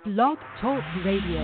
Blog Talk Radio.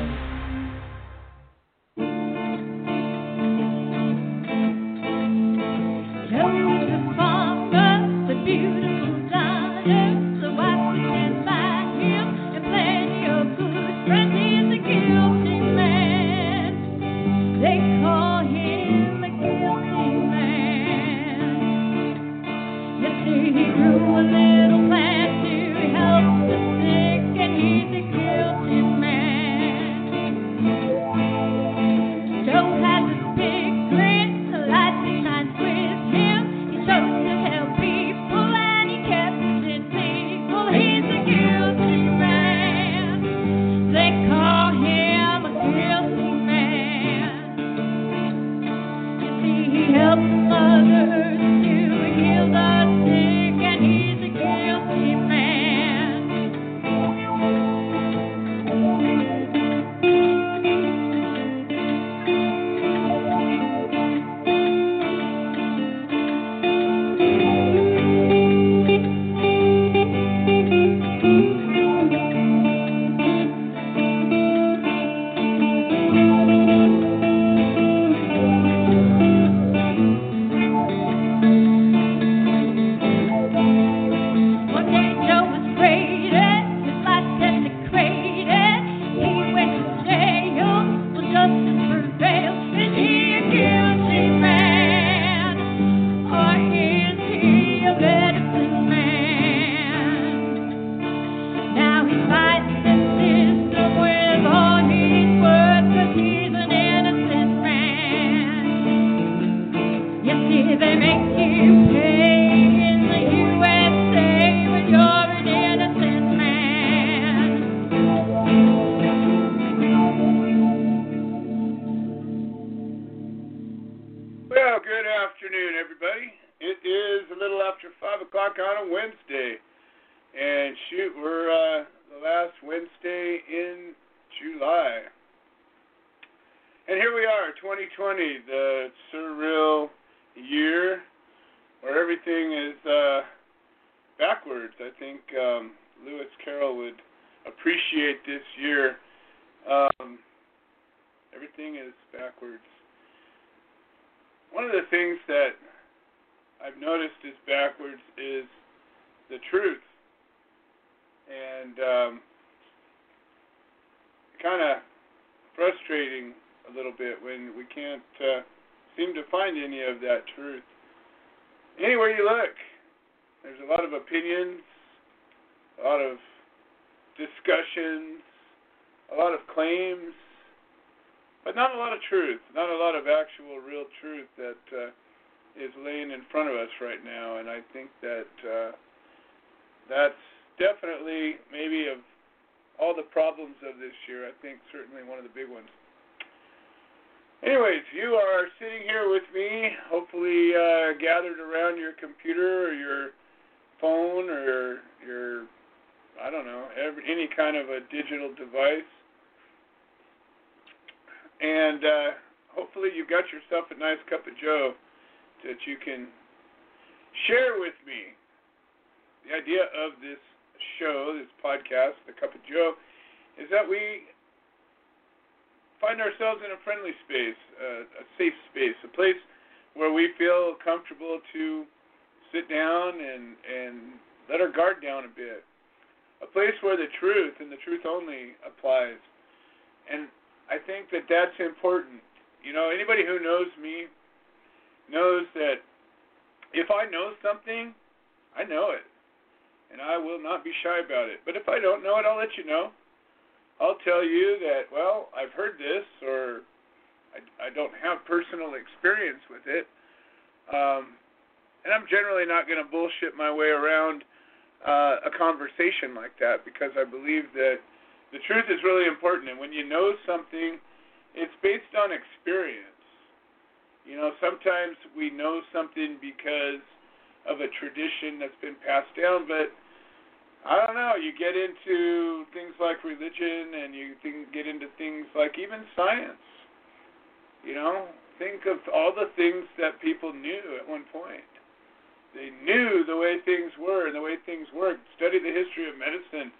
Think of all the things that people knew at one point. They knew the way things were and the way things worked. Study the history of medicine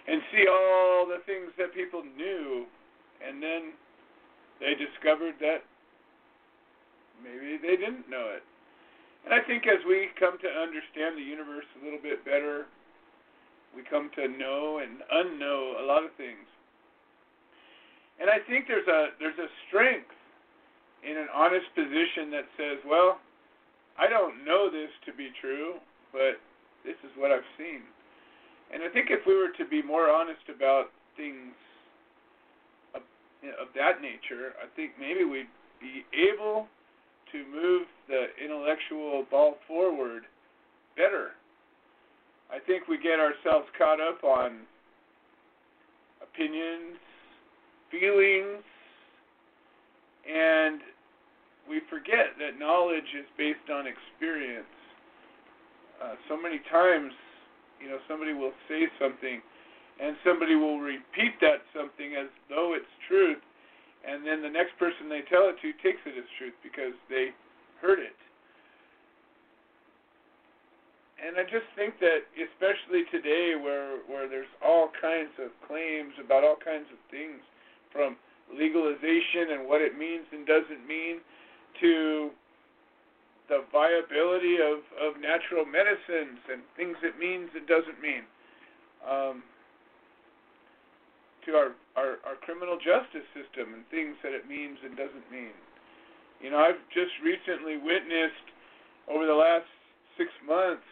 and see all the things that people knew, and then they discovered that maybe they didn't know it. And I think as we come to understand the universe a little bit better, we come to know and unknow a lot of things. And I think there's a strength in an honest position that says, well, I don't know this to be true, but this is what I've seen. And I think if we were to be more honest about things of that nature, I think maybe we'd be able to move the intellectual ball forward better. I think we get ourselves caught up on opinions, feelings, and we forget that knowledge is based on experience. So many times, somebody will say something, and somebody will repeat that something as though it's truth, and then the next person they tell it to takes it as truth because they heard it. And I just think that, especially today, where there's all kinds of claims about all kinds of things, from legalization and what it means and doesn't mean, to the viability of natural medicines and things it means and doesn't mean, to our criminal justice system and things that it means and doesn't mean. I've just recently witnessed, over the last 6 months,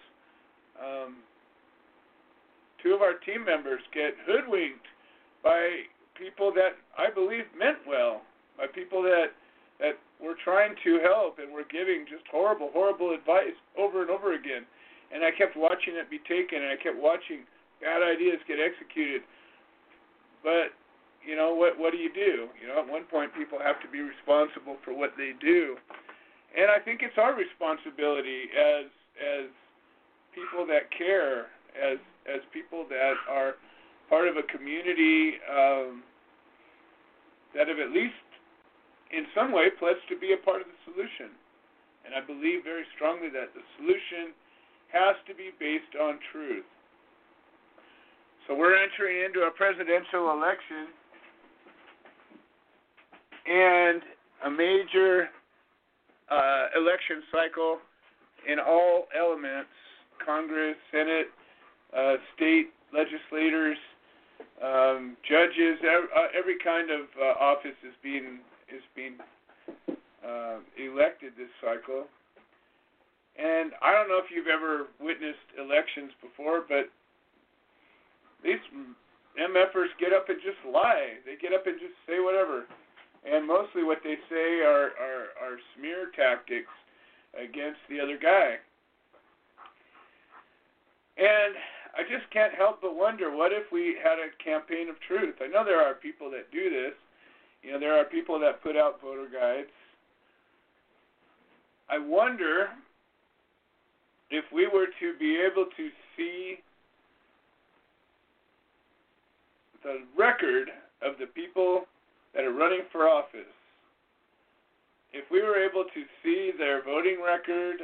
2 of our team members get hoodwinked by people that I believe meant well, by people that were trying to help and were giving just horrible, horrible advice over and over again. And I kept watching it be taken, and I kept watching bad ideas get executed. But, what do you do? At one point people have to be responsible for what they do. And I think it's our responsibility as people that care, as people that are part of a community that have at least in some way pledged to be a part of the solution. And I believe very strongly that the solution has to be based on truth. So we're entering into a presidential election and a major election cycle in all elements: Congress, Senate, state legislators, judges. Every kind of office is being elected this cycle. And I don't know if you've ever witnessed elections before, but these MFers get up and just lie. They get up and just say whatever. And mostly what they say are smear tactics against the other guy. And I just can't help but wonder, what if we had a campaign of truth? I know there are people that do this. There are people that put out voter guides. I wonder if we were to be able to see the record of the people that are running for office, if we were able to see their voting record,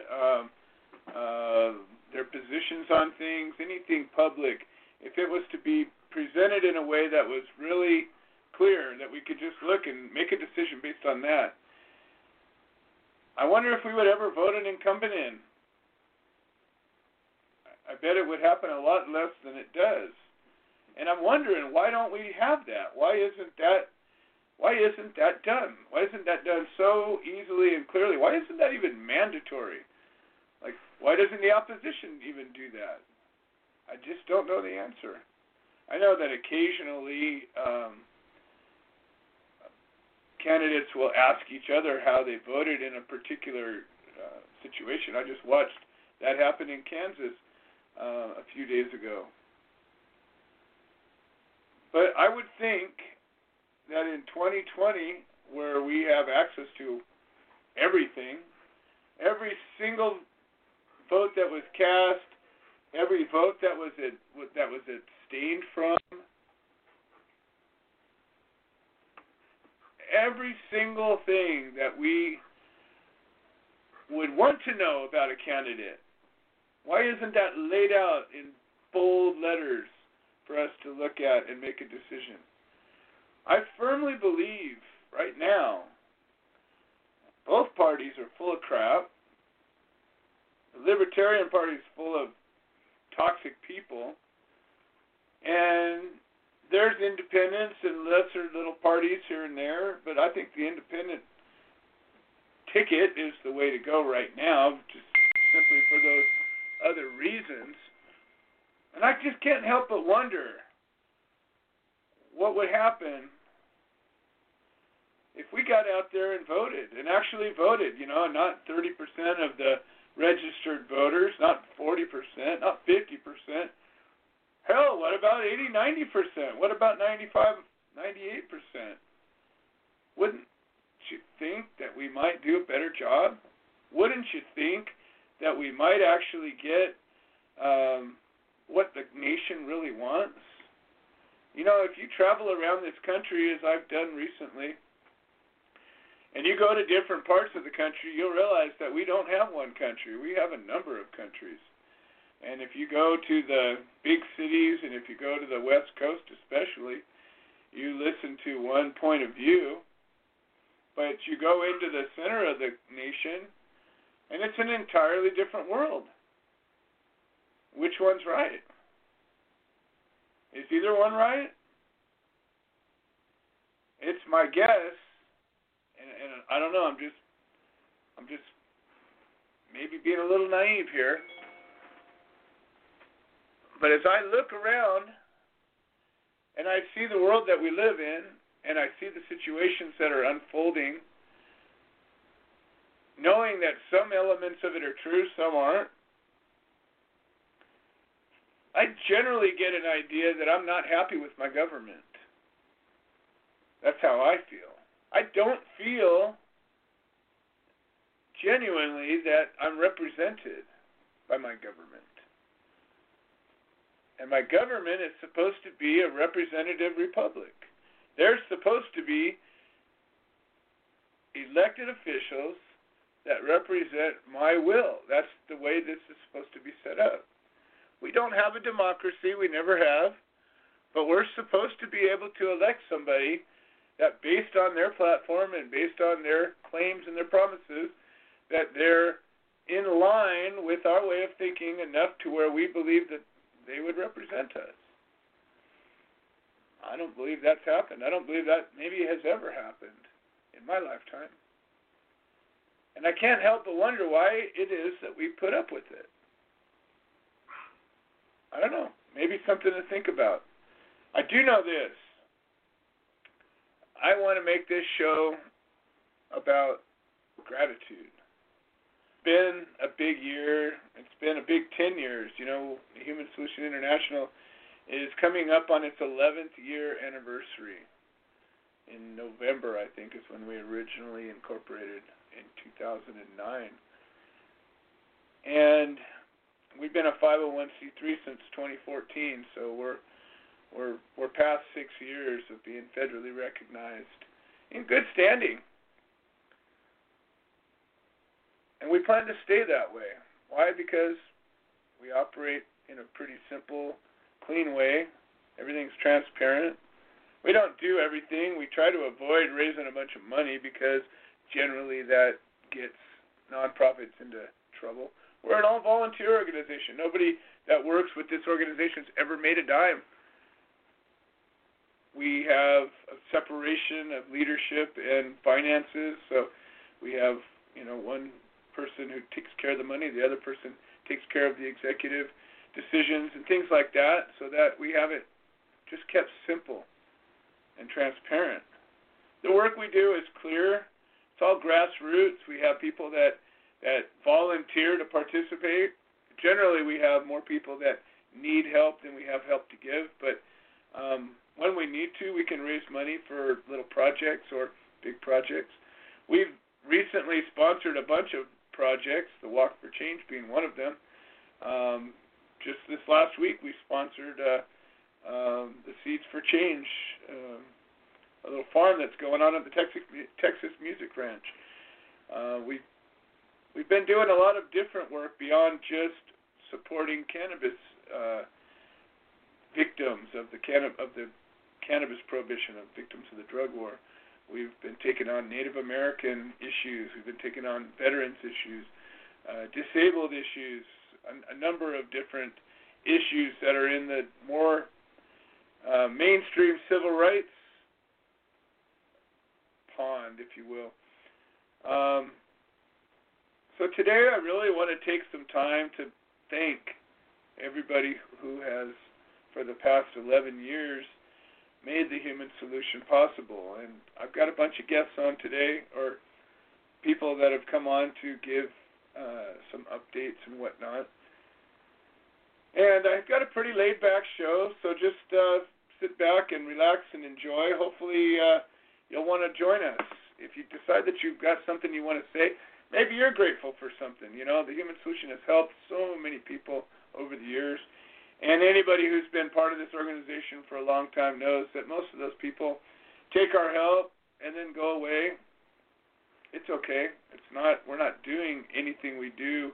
their positions on things, anything public, if it was to be presented in a way that was really clear, that we could just look and make a decision based on that, I wonder if we would ever vote an incumbent in. I bet it would happen a lot less than it does. And I'm wondering, why don't we have that? Why isn't that done? Why isn't that done so easily and clearly? Why isn't that even mandatory? Like, why doesn't the opposition even do that? I just don't know the answer. I know that occasionally candidates will ask each other how they voted in a particular situation. I just watched that happen in Kansas a few days ago. But I would think that in 2020, where we have access to everything, every single vote that was cast, every vote that was abstained from, every single thing that we would want to know about a candidate, why isn't that laid out in bold letters for us to look at and make a decision. I firmly believe right now both parties are full of crap. The Libertarian Party is full of toxic people, and there's independents and lesser little parties here and there, but I think the independent ticket is the way to go right now, just simply for those other reasons. And I just can't help but wonder what would happen if we got out there and voted, and actually voted, not 30% of the registered voters, not 40%, not 50%. Hell, what about 80, 90%? What about 95, 98%? Wouldn't you think that we might do a better job? Wouldn't you think that we might actually get what the nation really wants? If you travel around this country, as I've done recently, and you go to different parts of the country, you'll realize that we don't have one country. We have a number of countries. And if you go to the big cities, and if you go to the West Coast especially, you listen to one point of view, but you go into the center of the nation, and it's an entirely different world. Which one's right? Is either one right? It's my guess, and I don't know, I'm just maybe being a little naive here. But as I look around and I see the world that we live in, and I see the situations that are unfolding, knowing that some elements of it are true, some aren't, I generally get an idea that I'm not happy with my government. That's how I feel. I don't feel genuinely that I'm represented by my government. And my government is supposed to be a representative republic. They're supposed to be elected officials that represent my will. That's the way this is supposed to be set up. We don't have a democracy. We never have. But we're supposed to be able to elect somebody that, based on their platform and based on their claims and their promises, that they're in line with our way of thinking enough to where we believe that they would represent us. I don't believe that's happened. I don't believe that maybe has ever happened in my lifetime. And I can't help but wonder why it is that we put up with it. I don't know. Maybe something to think about. I do know this. I want to make this show about gratitude. It's been a big year. It's been a big 10 years. Human Solution International is coming up on its 11th year anniversary. In November, I think, is when we originally incorporated in 2009. And we've been a 501c3 since 2014, so we're past 6 years of being federally recognized in good standing. And we plan to stay that way. Why? Because we operate in a pretty simple, clean way. Everything's transparent. We don't do everything. We try to avoid raising a bunch of money because generally that gets nonprofits into trouble. We're an all-volunteer organization. Nobody that works with this organization has ever made a dime. We have a separation of leadership and finances. So we have, one person who takes care of the money, the other person takes care of the executive decisions and things like that, so that we have it just kept simple and transparent. The work we do is clear. It's all grassroots. We have people that volunteer to participate. Generally, we have more people that need help than we have help to give, but when we need to, we can raise money for little projects or big projects. We've recently sponsored a bunch of projects, the Walk for Change being one of them. Just this last week, we sponsored the Seeds for Change, a little farm that's going on at the Texas Music Ranch. We've been doing a lot of different work beyond just supporting cannabis victims of the cannabis prohibition, of victims of the drug war. We've been taking on Native American issues. We've been taking on veterans issues, disabled issues, a number of different issues that are in the more mainstream civil rights pond, if you will. So today I really want to take some time to thank everybody who has, for the past 11 years, made the Human Solution possible. And I've got a bunch of guests on today, or people that have come on to give some updates and whatnot. And I've got a pretty laid-back show, so just sit back and relax and enjoy. Hopefully you'll want to join us. If you decide that you've got something you want to say, maybe you're grateful for something. You know, the Human Solution has helped so many people over the years. And anybody who's been part of this organization for a long time knows that most of those people take our help and then go away. It's okay. We're not doing anything we do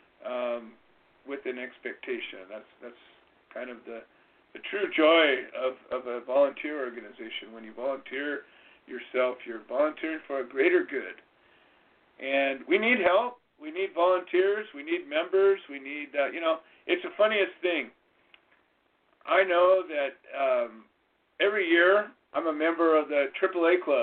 with an expectation. That's kind of the true joy of a volunteer organization. When you volunteer yourself, you're volunteering for a greater good. And we need help. We need volunteers. We need members. We need, it's the funniest thing. I know that every year I'm a member of the AAA Club.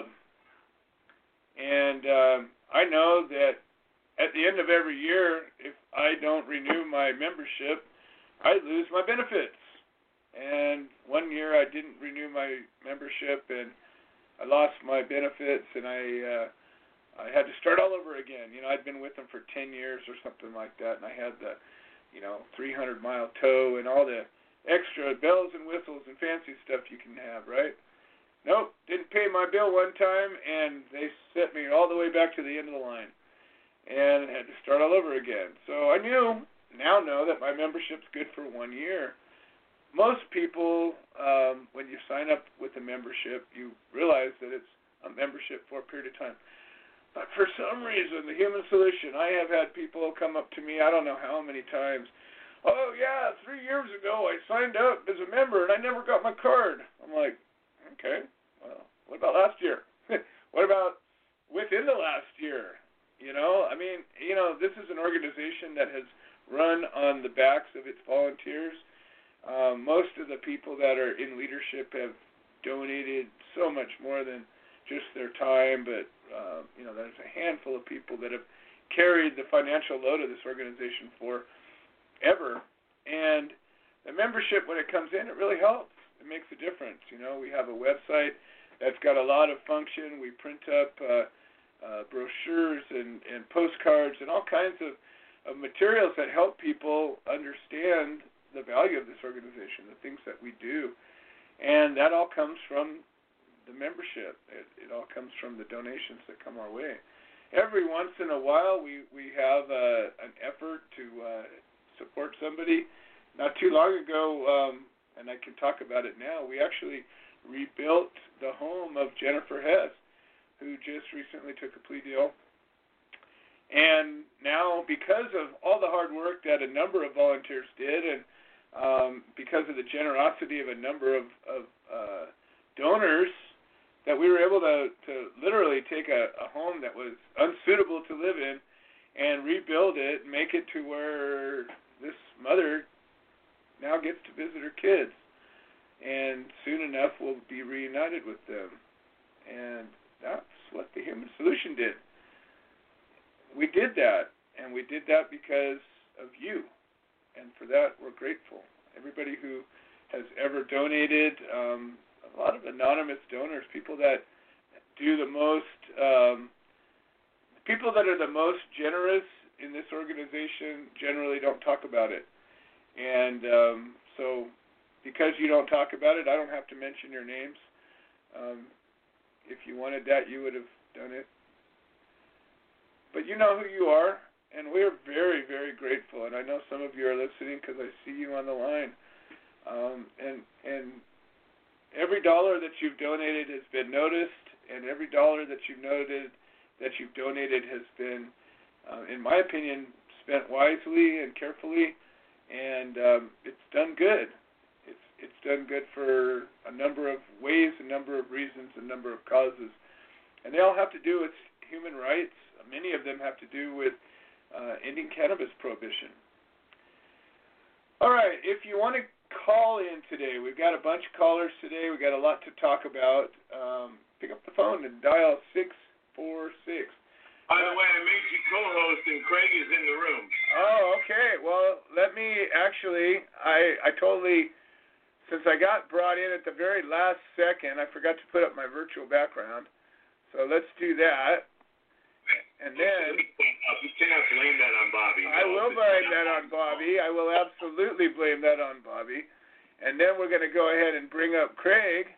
And I know that at the end of every year, if I don't renew my membership, I lose my benefits. And one year I didn't renew my membership, and I lost my benefits, and I had to start all over again. You know, I'd been with them for 10 years or something like that, and I had the, 300-mile tow and all the extra bells and whistles and fancy stuff you can have, right? Nope, didn't pay my bill one time, and they sent me all the way back to the end of the line, and had to start all over again. So I now know that my membership's good for 1 year. Most people, when you sign up with a membership, you realize that it's a membership for a period of time. But for some reason, the Human Solution, I have had people come up to me, I don't know how many times, oh yeah, 3 years ago I signed up as a member and I never got my card. I'm like, okay, well, what about last year? What about within the last year? This is an organization that has run on the backs of its volunteers. Most of the people that are in leadership have donated so much more than just their time, but there's a handful of people that have carried the financial load of this organization forever. And the membership, when it comes in, it really helps. It makes a difference. We have a website that's got a lot of function. We print up brochures and postcards and all kinds of materials that help people understand the value of this organization, the things that we do. And that all comes from the membership. It all comes from the donations that come our way. Every once in a while, we have an effort to support somebody. Not too long ago, and I can talk about it now, we actually rebuilt the home of Jennifer Hess, who just recently took a plea deal. And now, because of all the hard work that a number of volunteers did, and because of the generosity of a number of donors, that we were able to literally take a home that was unsuitable to live in and rebuild it and make it to where this mother now gets to visit her kids. And soon enough we'll be reunited with them. And that's what the Human Solution did. We did that, and we did that because of you. And for that, we're grateful. Everybody who has ever donated, a lot of anonymous donors, people that do the most, people that are the most generous in this organization generally don't talk about it. And so because you don't talk about it, I don't have to mention your names. If you wanted that, you would have done it. But you know who you are, and we're very, very grateful. And I know some of you are listening because I see you on the line. And every dollar that you've donated has been noticed, and every dollar that you've donated has been, in my opinion, spent wisely and carefully, and it's done good. It's it's done good for a number of ways, a number of reasons, a number of causes. And they all have to do with human rights. Many of them have to do with ending cannabis prohibition. All right, if you want to call in today, we've got a bunch of callers today. We've got a lot to talk about. Pick up the phone and dial 646. By the way, I made you co-host, and Craig is in the room. Oh, okay. Well, let me actually, I totally, since I got brought in at the very last second, I forgot to put up my virtual background. So let's do that. And then you cannot blame that on Bobby. I will blame that on Bobby. I will absolutely blame that on Bobby. And then we're going to go ahead and bring up Craig.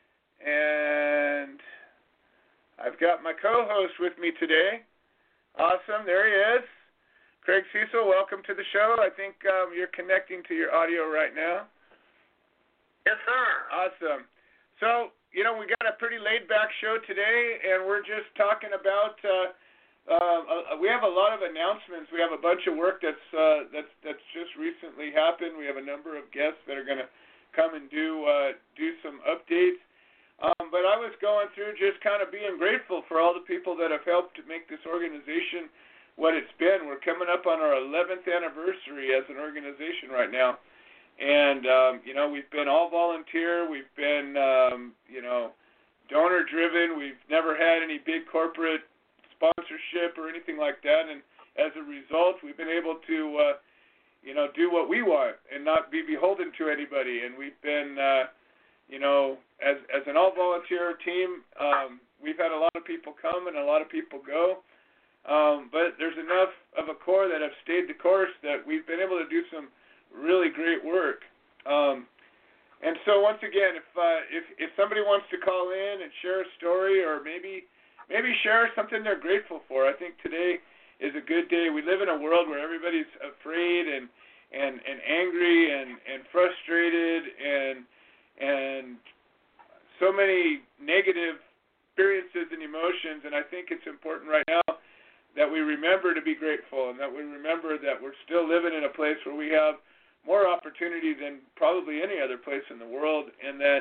And I've got my co-host with me today. Awesome. There he is. Craig Cecil, welcome to the show. I think you're connecting to your audio right now. Yes, sir. Awesome. So, we got a pretty laid-back show today, and we're just talking about we have a lot of announcements. We have a bunch of work that's just recently happened. We have a number of guests that are going to come and do some updates. But I was going through just kind of being grateful for all the people that have helped to make this organization what it's been. We're coming up on our 11th anniversary as an organization right now. And, we've been all volunteer. We've been, donor-driven. We've never had any big corporate sponsorship or anything like that. And as a result, we've been able to, do what we want and not be beholden to anybody. And we've been, as an all-volunteer team, we've had a lot of people come and a lot of people go. But there's enough of a core that have stayed the course that we've been able to do some really great work. And so once again, if somebody wants to call in and share a story or maybe share something they're grateful for, I think today is a good day. We live in a world where everybody's afraid and angry and frustrated and so many negative experiences and emotions, and I think it's important right now that we remember to be grateful and that we remember that we're still living in a place where we have more opportunity than probably any other place in the world, and that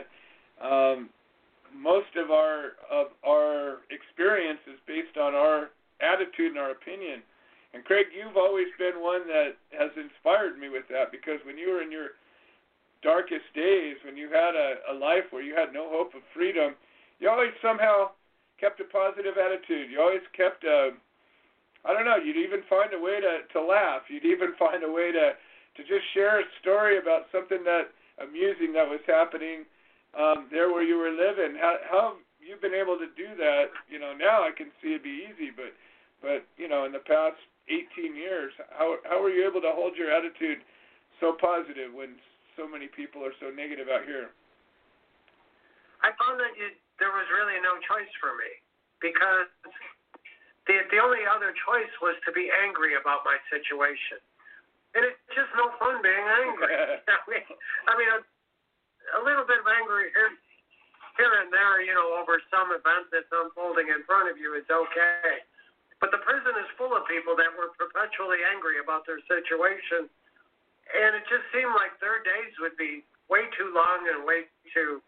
most of our experience is based on our attitude and our opinion. And Craig, you've always been one that has inspired me with that, because when you were in your darkest days, when you had a life where you had no hope of freedom, you always somehow kept a positive attitude. You always kept you'd even find a way to laugh. You'd even find a way to just share a story about something that amusing that was happening there where you were living. How have you been able to do that? Now I can see it'd be easy, but in the past 18 years, how were you able to hold your attitude so positive when so many people are so negative out here? I found that there was really no choice for me, because the only other choice was to be angry about my situation. And it's just no fun being angry. I mean, a little bit of anger here and there, over some event that's unfolding in front of you is okay. But the prison is full of people that were perpetually angry about their situation. And it just seemed like their days would be way too long and way too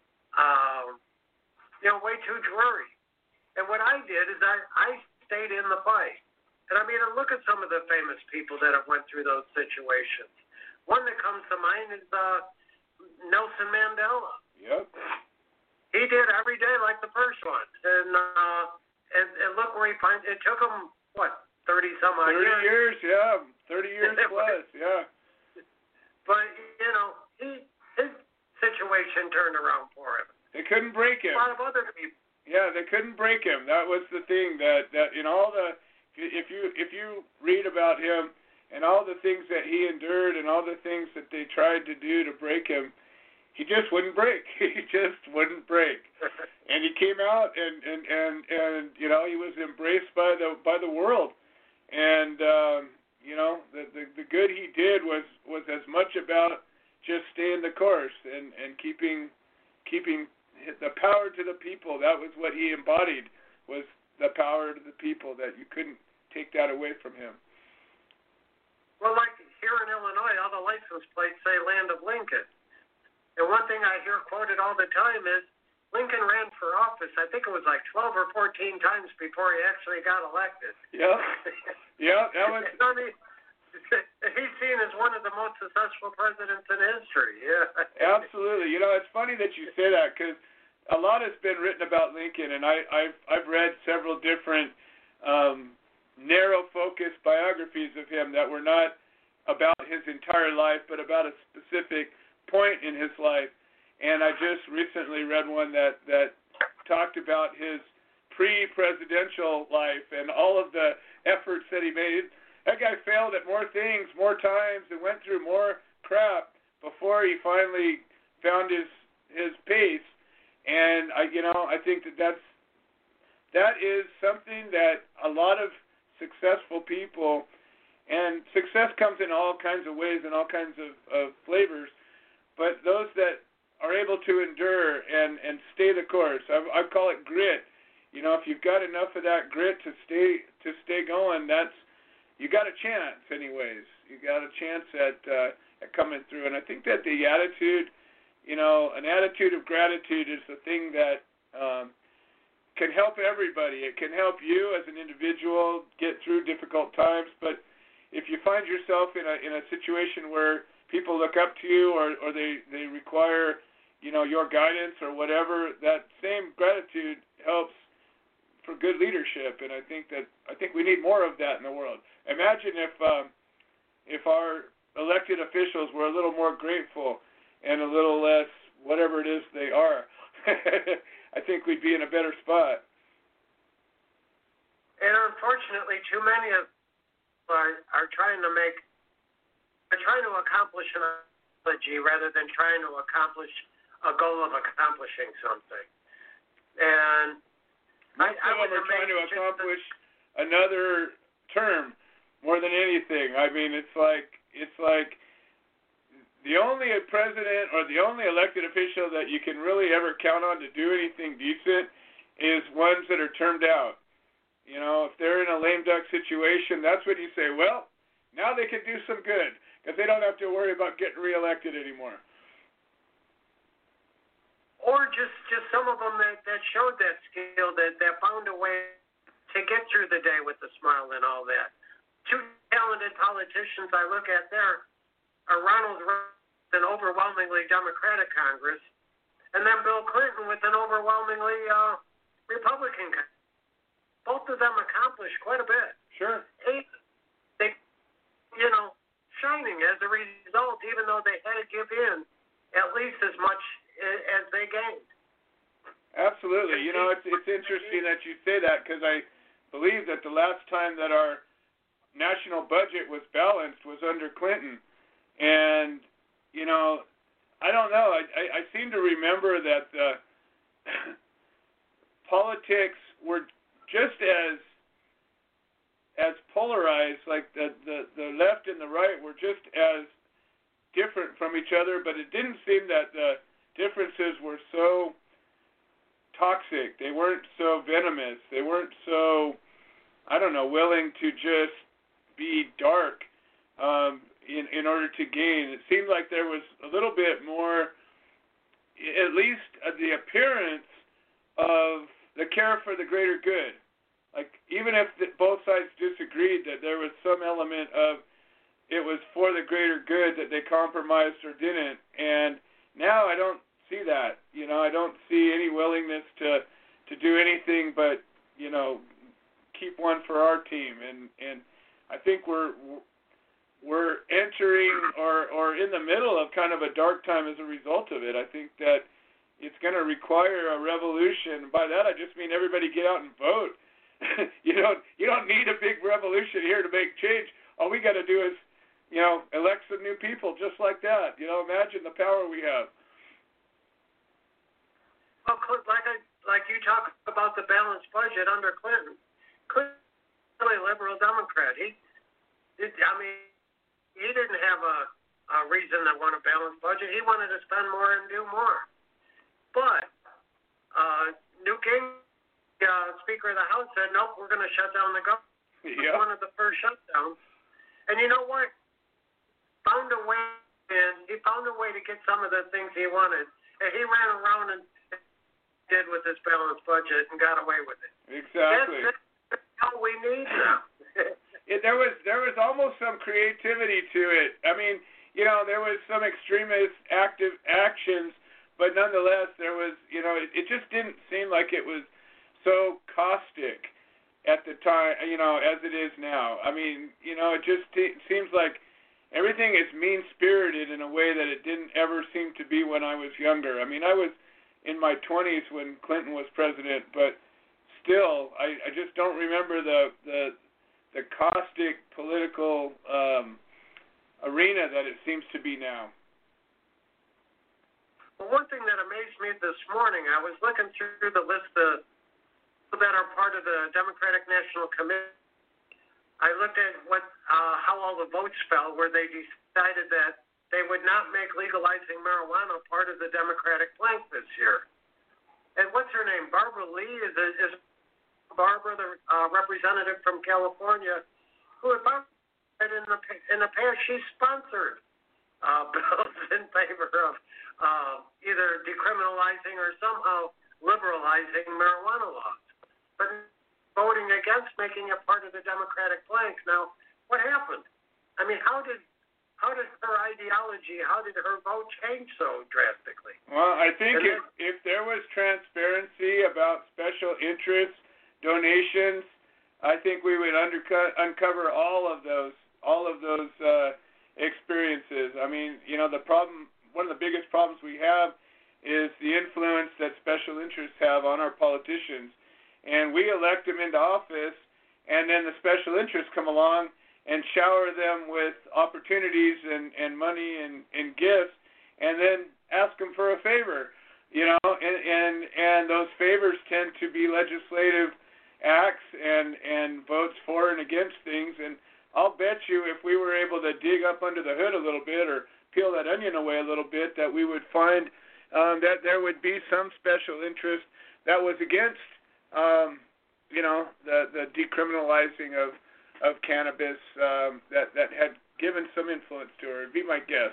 dreary. And what I did is I stayed in the fight. And I mean, look at some of the famous people that have went through those situations. One that comes to mind is Nelson Mandela. Yep. He did every day like the first one. And look where he finds it. Took him, 30 some odd years? 30 years, yeah. 30 years plus, yeah. But, his situation turned around for him. They couldn't break him. A lot of other people. Yeah, they couldn't break him. That was the thing that in all the, if you read about him and all the things that he endured and all the things that they tried to do to break him, he just wouldn't break. He just wouldn't break. And he came out and he was embraced by the world. And the good he did was as much about just staying the course and keeping the power to the people. That was what he embodied, was the power to the people, that you couldn't take that away from him. Well, like here in Illinois, all the license plates say Land of Lincoln. And one thing I hear quoted all the time is Lincoln ran for office, I think it was like 12 or 14 times before he actually got elected. Yeah. Yeah, that was... I mean, he's seen as one of the most successful presidents in history. Yeah. Absolutely. It's funny that you say that because a lot has been written about Lincoln, and I've read several different narrow-focused biographies of him that were not about his entire life, but about a specific point in his life. And I just recently read one that talked about his pre-presidential life and all of the efforts that he made. That guy failed at more things, more times, and went through more crap before he finally found his pace. And I think that is something that a lot of successful people, and success comes in all kinds of ways and all kinds of flavors, but those that are able to endure and stay the course. I call it grit. If you've got enough of that grit to stay going, you got a chance anyways. You got a chance at coming through. And I think that the attitude, an attitude of gratitude is the thing that can help everybody. It can help you as an individual get through difficult times, but if you find yourself in a situation where people look up to you or they require your guidance or whatever, that same gratitude helps for good leadership, and I think we need more of that in the world. Imagine if our elected officials were a little more grateful and a little less whatever it is they are. I think we'd be in a better spot. And unfortunately, too many of us are trying to accomplish an ideology rather than trying to accomplish a goal of accomplishing something. And I would are trying to accomplish another term more than anything. I mean, it's like the only president or the only elected official that you can really ever count on to do anything decent is ones that are termed out. If they're in a lame duck situation, that's when you say, well, now they can do some good because they don't have to worry about getting reelected anymore. Or just some of them that showed that skill, that found a way to get through the day with a smile and all that. Two talented politicians I look at there are Ronald Reagan with an overwhelmingly Democratic Congress, and then Bill Clinton with an overwhelmingly Republican Congress. Both of them accomplished quite a bit. Sure. They shining as a result, even though they had to give in at least as much as they gained. Absolutely. It's interesting that you say that because I believe that the last time that our national budget was balanced was under Clinton. And, I don't know. I seem to remember that politics were just as polarized, like the left and the right were just as different from each other, but it didn't seem that the differences were so toxic. They weren't so venomous. They weren't so, willing to just be dark in order to gain. It seemed like there was a little bit more, at least the appearance of the care for the greater good. Like, even if both sides disagreed, that there was some element of it was for the greater good that they compromised or didn't. And now I don't see that. I don't see any willingness to do anything but, keep one for our team. And I think we're entering or in the middle of kind of a dark time as a result of it. I think that it's going to require a revolution. By that I just mean everybody get out and vote. You don't need a big revolution here to make change. All we got to do is, elect some new people just like that. Imagine the power we have. Well, like you talk about the balanced budget under Clinton. Clinton was really a liberal Democrat. He didn't have a reason to want a balanced budget. He wanted to spend more and do more. But Newt Gingrich, Speaker of the House, said, nope, we're going to shut down the government. It was one of the first shutdowns. And you know what? Found a way, and he found a way to get some of the things he wanted, and he ran around and did with this balanced budget and got away with it. Exactly. That's all we need now. There was almost some creativity to it. I mean, there was some extremist active actions, but nonetheless, there was, it just didn't seem like it was so caustic at the time, as it is now. I mean, it just seems like everything is mean-spirited in a way that it didn't ever seem to be when I was younger. I mean, I was in my 20s when Clinton was president, but still, I just don't remember the caustic political arena that it seems to be now. Well, one thing that amazed me this morning, I was looking through the list of that are part of the Democratic National Committee. I looked at how all the votes fell, where they decided that they would not make legalizing marijuana part of the Democratic plank this year. And what's her name? Barbara Lee is Barbara, the representative from California, who in the past she sponsored bills in favor of either decriminalizing or somehow liberalizing marijuana laws, but voting against making it part of the Democratic plank. Now, what happened? I mean, how did her ideology, how did her vote change so drastically? Well, I think if there was transparency about special interests, donations, I think we would uncover all of those experiences. I mean, one of the biggest problems we have is the influence that special interests have on our politicians. And we elect them into office, and then the special interests come along and shower them with opportunities and money and gifts, and then ask them for a favor, and those favors tend to be legislative acts and votes for and against things. And I'll bet you if we were able to dig up under the hood a little bit or peel that onion away a little bit, that we would find that there would be some special interest that was against the decriminalizing of cannabis that had given some influence to her. It'd be my guess.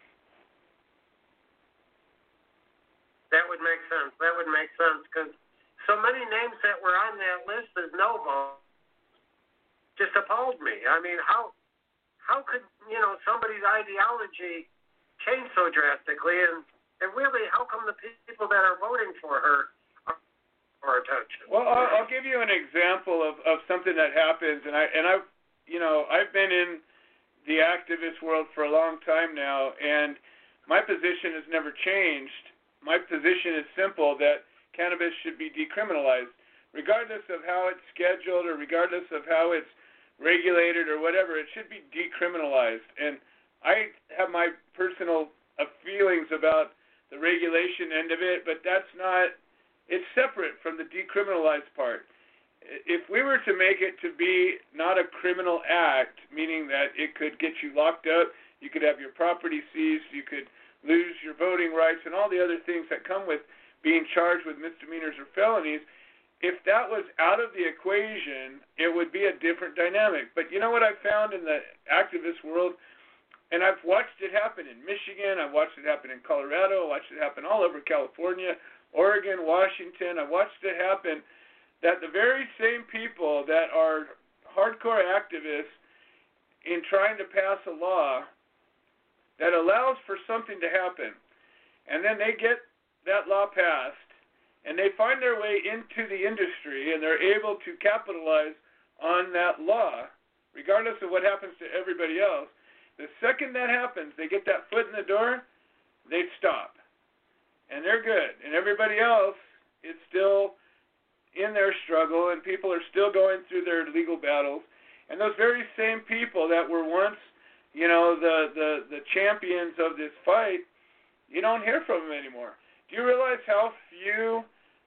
That would make sense. Because so many names that were on that list as no vote just appalled me. I mean, how could somebody's ideology change so drastically, and really, how come the people that are voting for her are attention? Well, I'll give you an example of something that happens, and I've been in the activist world for a long time now, and my position has never changed. My position is simple, that cannabis should be decriminalized, regardless of how it's scheduled or regardless of how it's regulated or whatever. It should be decriminalized. And I have my personal feelings about the regulation end of it, but it's separate from the decriminalized part. If we were to make it to be not a criminal act, meaning that it could get you locked up, you could have your property seized, you could lose your voting rights, and all the other things that come with being charged with misdemeanors or felonies, if that was out of the equation, it would be a different dynamic. But you know what I've found in the activist world? And I've watched it happen in Michigan, I've watched it happen in Colorado, I've watched it happen all over California, Oregon, Washington. I've watched it happen that the very same people that are hardcore activists in trying to pass a law that allows for something to happen, and then they get that law passed, and they find their way into the industry, and they're able to capitalize on that law, regardless of what happens to everybody else. The second that happens, they get that foot in the door, they stop. And they're good. And everybody else is still in their struggle, and people are still going through their legal battles. And those very same people that were once, the champions of this fight, you don't hear from them anymore. Do you realize how few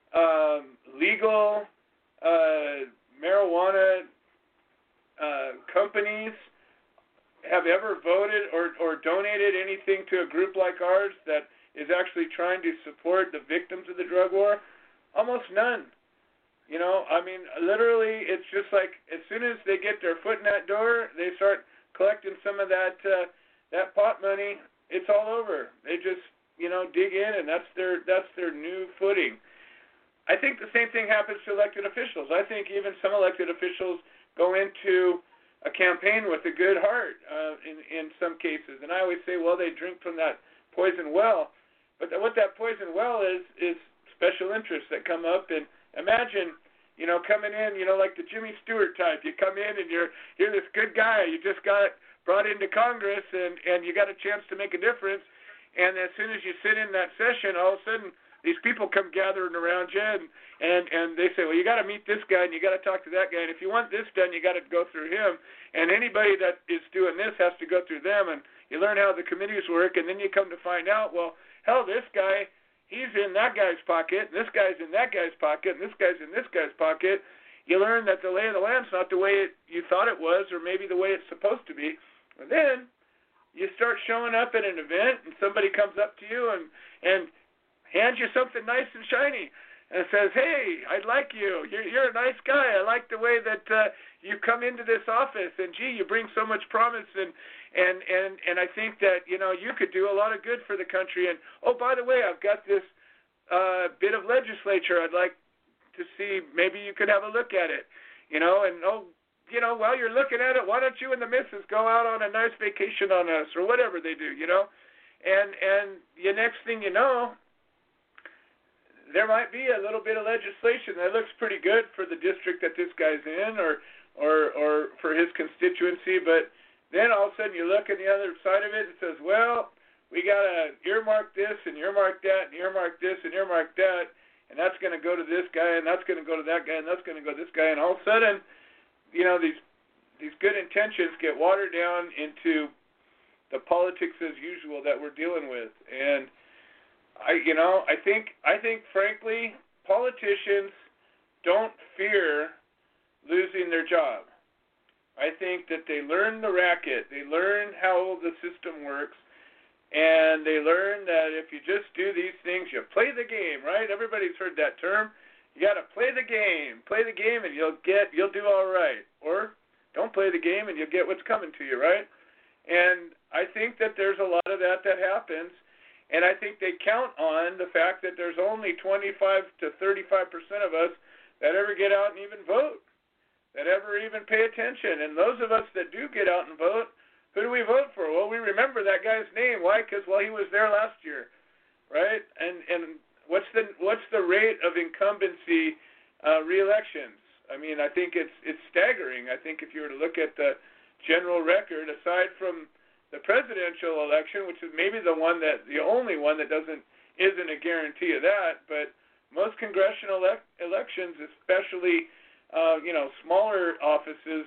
legal marijuana companies have ever voted or donated anything to a group like ours that is actually trying to support the victims of the drug war? Almost none. Literally, it's just like as soon as they get their foot in that door, they start collecting some of that pot money, it's all over. They just, dig in, and that's their new footing. I think the same thing happens to elected officials. I think even some elected officials go into a campaign with a good heart in some cases. And I always say, well, they drink from that poison well. But what that poison well is special interests that come up. And imagine, coming in, like the Jimmy Stewart type. You come in and you're this good guy. You just got brought into Congress and you got a chance to make a difference. And as soon as you sit in that session, all of a sudden these people come gathering around you and they say, well, you got to meet this guy and you got to talk to that guy. And if you want this done, you got to go through him. And anybody that is doing this has to go through them. And you learn how the committees work. And then you come to find out, well, hell, this guy, he's in that guy's pocket, and this guy's in that guy's pocket, and this guy's in this guy's pocket. You learn that the lay of the land's not the way you thought it was, or maybe the way it's supposed to be. And then you start showing up at an event, and somebody comes up to you and hands you something nice and shiny and says, hey, I like you. You're a nice guy. I like the way that you come into this office, and, gee, you bring so much promise, and I think that, you could do a lot of good for the country. And, oh, by the way, I've got this bit of legislature I'd like to see. Maybe you could have a look at it, and, while you're looking at it, why don't you and the missus go out on a nice vacation on us or whatever they do, And the next thing you know, there might be a little bit of legislation that looks pretty good for the district that this guy's in or for his constituency, but then all of a sudden you look at the other side of it and it says, well, we got to earmark this and earmark that and earmark this and earmark that, and that's going to go to this guy and that's going to go to that guy and that's going to go to this guy, and all of a sudden, these good intentions get watered down into the politics as usual that we're dealing with. And I think frankly, politicians don't fear losing their job. I think that they learn the racket, they learn how the system works, and they learn that if you just do these things, you play the game, right? Everybody's heard that term. You got to play the game and you'll do all right. Or don't play the game and you'll get what's coming to you, right? And I think that there's a lot of that happens. And I think they count on the fact that there's only 25 to 35% of us that ever get out and even vote, that ever even pay attention. And those of us that do get out and vote, who do we vote for? Well, we remember that guy's name. Why? Because, well, he was there last year, right? And what's the rate of incumbency re-elections? I mean, I think it's staggering. I think if you were to look at the general record, aside from the presidential election, which is maybe the only one that isn't a guarantee of that, but most congressional elections, especially smaller offices,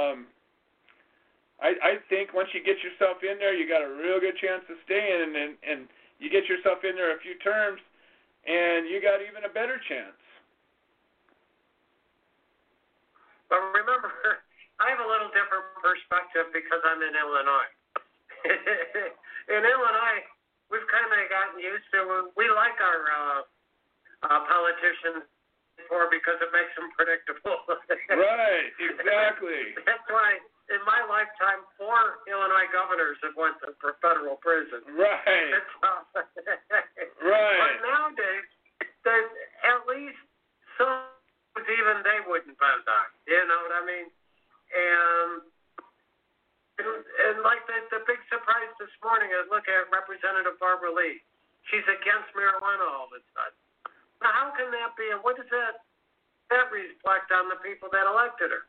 I think once you get yourself in there, you got a real good chance of staying, and you get yourself in there a few terms, and you got even a better chance. But remember, I have a little different perspective because I'm in Illinois. In Illinois, we've kind of gotten used to, we like our politicians because it makes them predictable. Right, exactly. That's why in my lifetime 4 Illinois governors have went to federal prison. Right. Right. But nowadays, there's at least some even they wouldn't vote on. You know what I mean? And like the big surprise this morning, I look at Representative Barbara Lee. She's against marijuana all of a sudden. Now, how can that be? And what does that reflect on the people that elected her?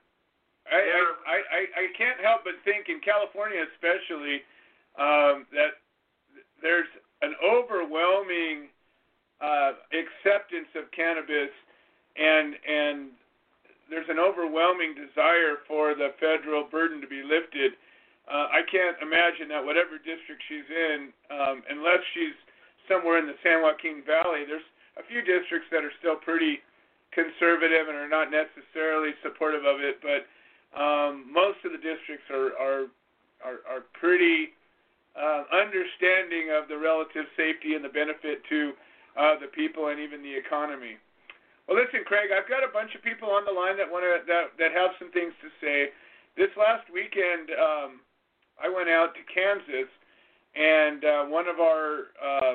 I can't help but think in California especially that there's an overwhelming acceptance of cannabis and there's an overwhelming desire for the federal burden to be lifted. I can't imagine that whatever district she's in, unless she's somewhere in the San Joaquin Valley, there's a few districts that are still pretty conservative and are not necessarily supportive of it, but most of the districts are pretty understanding of the relative safety and the benefit to the people and even the economy. Well, listen, Craig, I've got a bunch of people on the line that have some things to say. This last weekend, I went out to Kansas, And one of our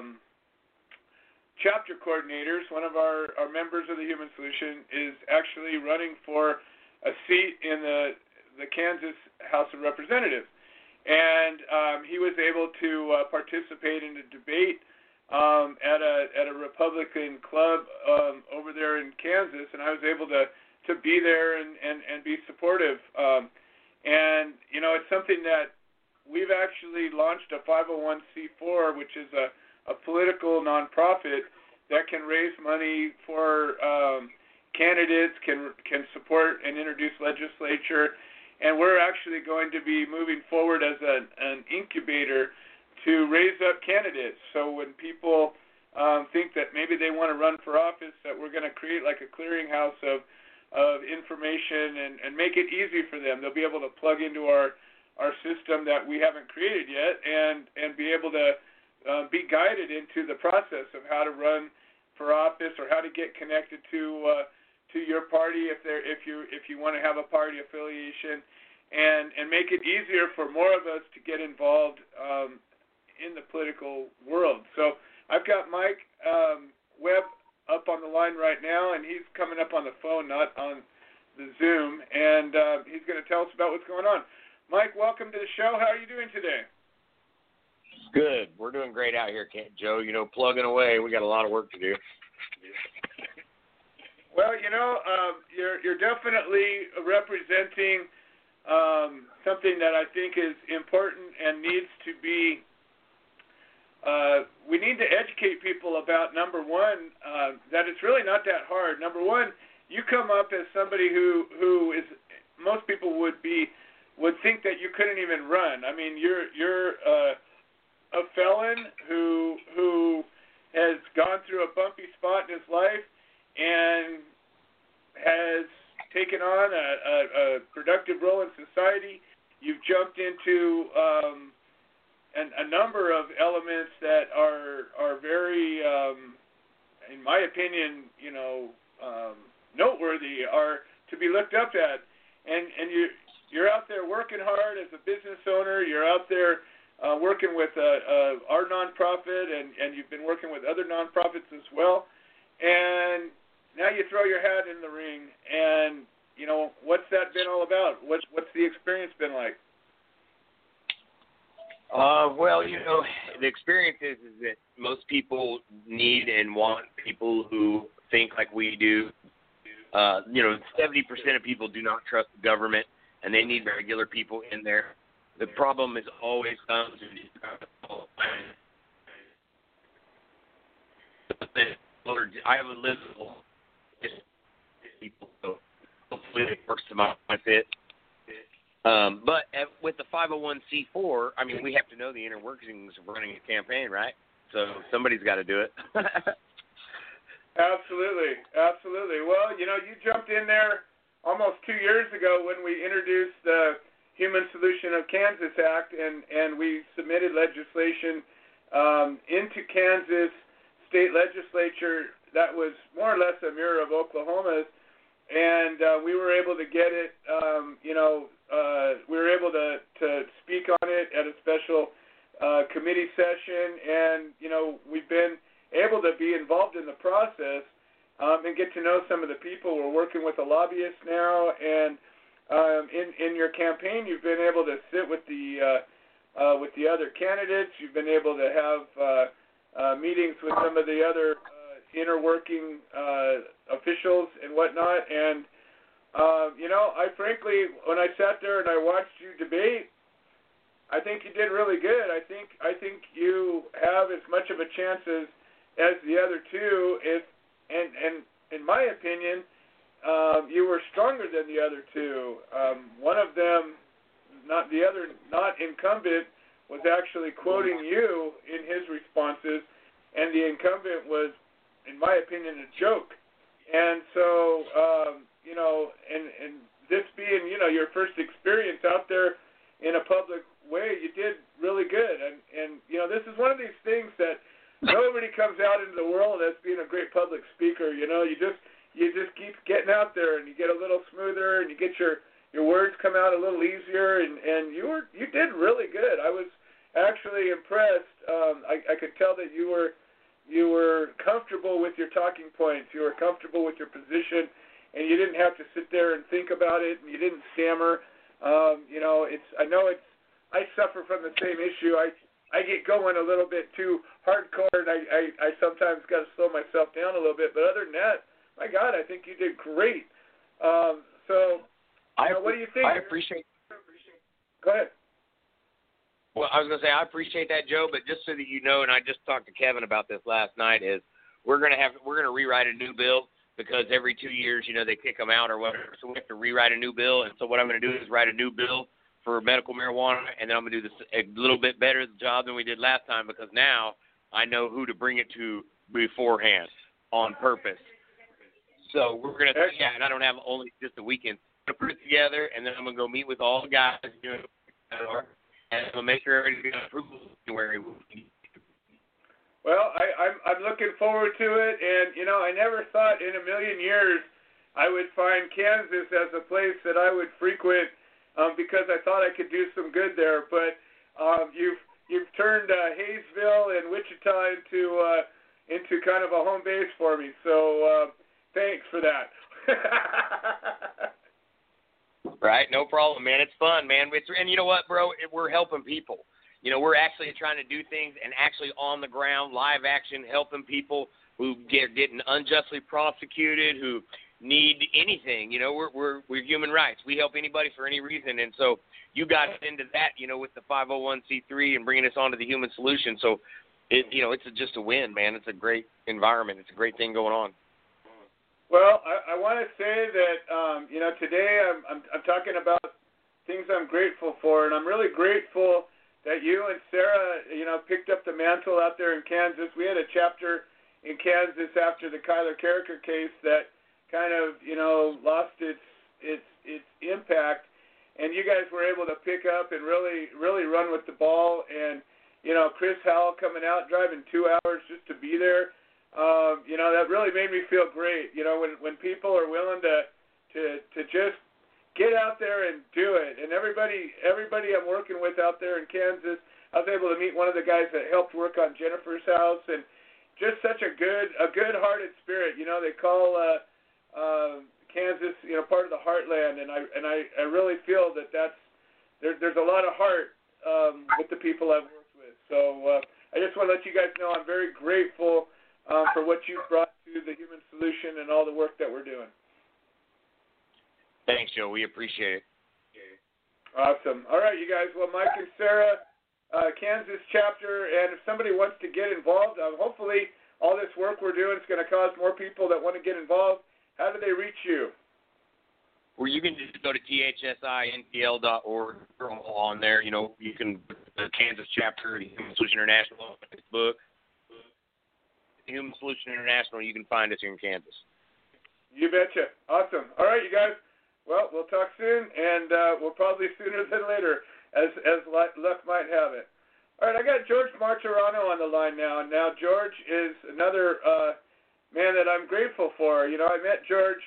chapter coordinators, one of our members of the Human Solution, is actually running for a seat in the Kansas House of Representatives. And he was able to participate in a debate at a Republican club over there in Kansas, and I was able to be there and be supportive. And, you know, it's something that we've actually launched a 501c4, which is a political nonprofit that can raise money for candidates, can support and introduce legislature, and we're actually going to be moving forward as an incubator to raise up candidates. So when people think that maybe they want to run for office, that we're going to create like a clearinghouse of information and make it easy for them. They'll be able to plug into our system that we haven't created yet and be able to be guided into the process of how to run for office or how to get connected to your party if you want to have a party affiliation, and make it easier for more of us to get involved in the political world. So I've got Mike Webb up on the line right now, and he's coming up on the phone, not on the Zoom, and he's going to tell us about what's going on. Mike, welcome to the show. How are you doing today? Good. We're doing great out here, Joe. You know, plugging away. We got a lot of work to do. Well, you know, you're definitely representing something that I think is important and needs to be. We need to educate people about, number one, that it's really not that hard. Number one, you come up as somebody who is, most people would think that you couldn't even run. I mean, you're a felon who has gone through a bumpy spot in his life and has taken on a productive role in society. You've jumped into a number of elements that are very, in my opinion, you know, noteworthy, are to be looked up at. And you're out there working hard as a business owner. You're out there working with our nonprofit, and you've been working with other nonprofits as well. And now you throw your hat in the ring, and, you know, what's that been all about? What's the experience been like? Well, you know, the experience is that most people need and want people who think like we do. You know, 70% of people do not trust the government, and they need regular people in there. The problem is always comes I have a list of people, so hopefully it works to my fit. But with the 501c4, I mean, we have to know the inner workings of running a campaign, right? So somebody's got to do it. Absolutely. Well, you know, you jumped in there almost 2 years ago when we introduced the Human Solution of Kansas Act, and we submitted legislation into Kansas state legislature that was more or less a mirror of Oklahoma's, and we were able to get it, we were able to speak on it at a special committee session, and, you know, we've been able to be involved in the process and get to know some of the people. We're working with a lobbyist now, and in your campaign, you've been able to sit with the other candidates. You've been able to have meetings with some of the other inner working officials and whatnot. And you know, I frankly, when I sat there and I watched you debate, I think you did really good. I think you have as much of a chance as the other two. And in my opinion, you were stronger than the other two. One of them, not incumbent, was actually quoting you in his responses, and the incumbent was, in my opinion, a joke. And so, you know, and this being, you know, your first experience out there in a public way, you did really good. And you know, this is one of these things that nobody comes out into the world as being a great public speaker. You know, you just keep getting out there, and you get a little smoother, and you get your words come out a little easier, and you did really good. I was actually impressed. I could tell that you were comfortable with your talking points. You were comfortable with your position, and you didn't have to sit there and think about it, and you didn't stammer. I suffer from the same issue. I get going a little bit too hardcore, and I sometimes got to slow myself down a little bit. But other than that, my God, I think you did great. What do you think? I appreciate. Go ahead. Well, I was going to say I appreciate that, Joe. But just so that you know, and I just talked to Kevin about this last night, is we're going to rewrite a new bill because every 2 years, they kick them out or whatever. So we have to rewrite a new bill. And so what I'm going to do is write a new bill for medical marijuana, and then I'm going to do this a little bit better job than we did last time because now I know who to bring it to beforehand on purpose. So we're going to, and I don't have only just a weekend. I'm going to put it together, and then I'm going to go meet with all the guys, and I'm going to make sure everybody's going to approve January. Well, I'm looking forward to it, and, I never thought in a million years I would find Kansas as a place that I would frequent because I thought I could do some good there. But you've turned Hayesville and Wichita into kind of a home base for me. So thanks for that. Right, no problem, man. It's fun, man. And you know what, bro? We're helping people. We're actually trying to do things and actually on the ground, live action, helping people who getting unjustly prosecuted, who need anything. We're human rights. We help anybody for any reason. And so you got into that, with the 501c3 and bringing us onto the Human Solution. So, it's just a win, man. It's a great environment. It's a great thing going on. Well, I want to say that, today I'm talking about things I'm grateful for, and I'm really grateful that you and Sarah, picked up the mantle out there in Kansas. We had a chapter in Kansas after the Kyler Carricker case that kind of, lost its impact, and you guys were able to pick up and really run with the ball. And Chris Howell coming out, driving 2 hours just to be there, that really made me feel great. When people are willing to just get out there and do it. And everybody I'm working with out there in Kansas, I was able to meet one of the guys that helped work on Jennifer's house, and just such a good-hearted spirit. They call Kansas, part of the heartland, and I really feel that there's a lot of heart with the people I've worked with. So I just want to let you guys know I'm very grateful for what you've brought to the Human Solution and all the work that we're doing. Thanks, Joe. We appreciate it. Awesome. All right, you guys. Well, Mike and Sarah, Kansas chapter, and if somebody wants to get involved, hopefully all this work we're doing is going to cause more people that want to get involved. How do they reach you? Well, you can just go to thsintl.org. We're all on there. You can the Kansas chapter, the Human Solution International on Facebook. The Human Solution International, you can find us here in Kansas. You betcha. Awesome. All right, you guys. Well, we'll talk soon, and we'll probably sooner than later, as luck might have it. All right, I got George Martirano on the line now. Now, George is another man that I'm grateful for. I met George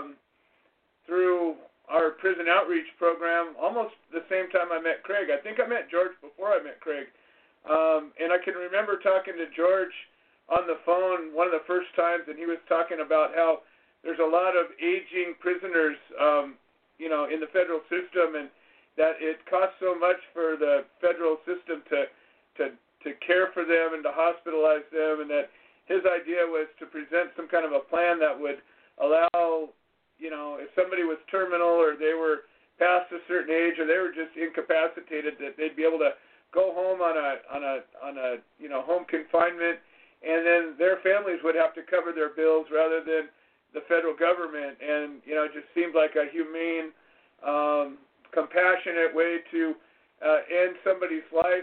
through our prison outreach program almost the same time I met Craig. I think I met George before I met Craig. And I can remember talking to George on the phone one of the first times, and he was talking about how there's a lot of aging prisoners, in the federal system, and that it costs so much for the federal system to care for them and to hospitalize them, and that his idea was to present some kind of a plan that would allow, if somebody was terminal or they were past a certain age or they were just incapacitated, that they'd be able to go home on a home confinement, and then their families would have to cover their bills rather than the federal government. And it just seemed like a humane, compassionate way to end somebody's life.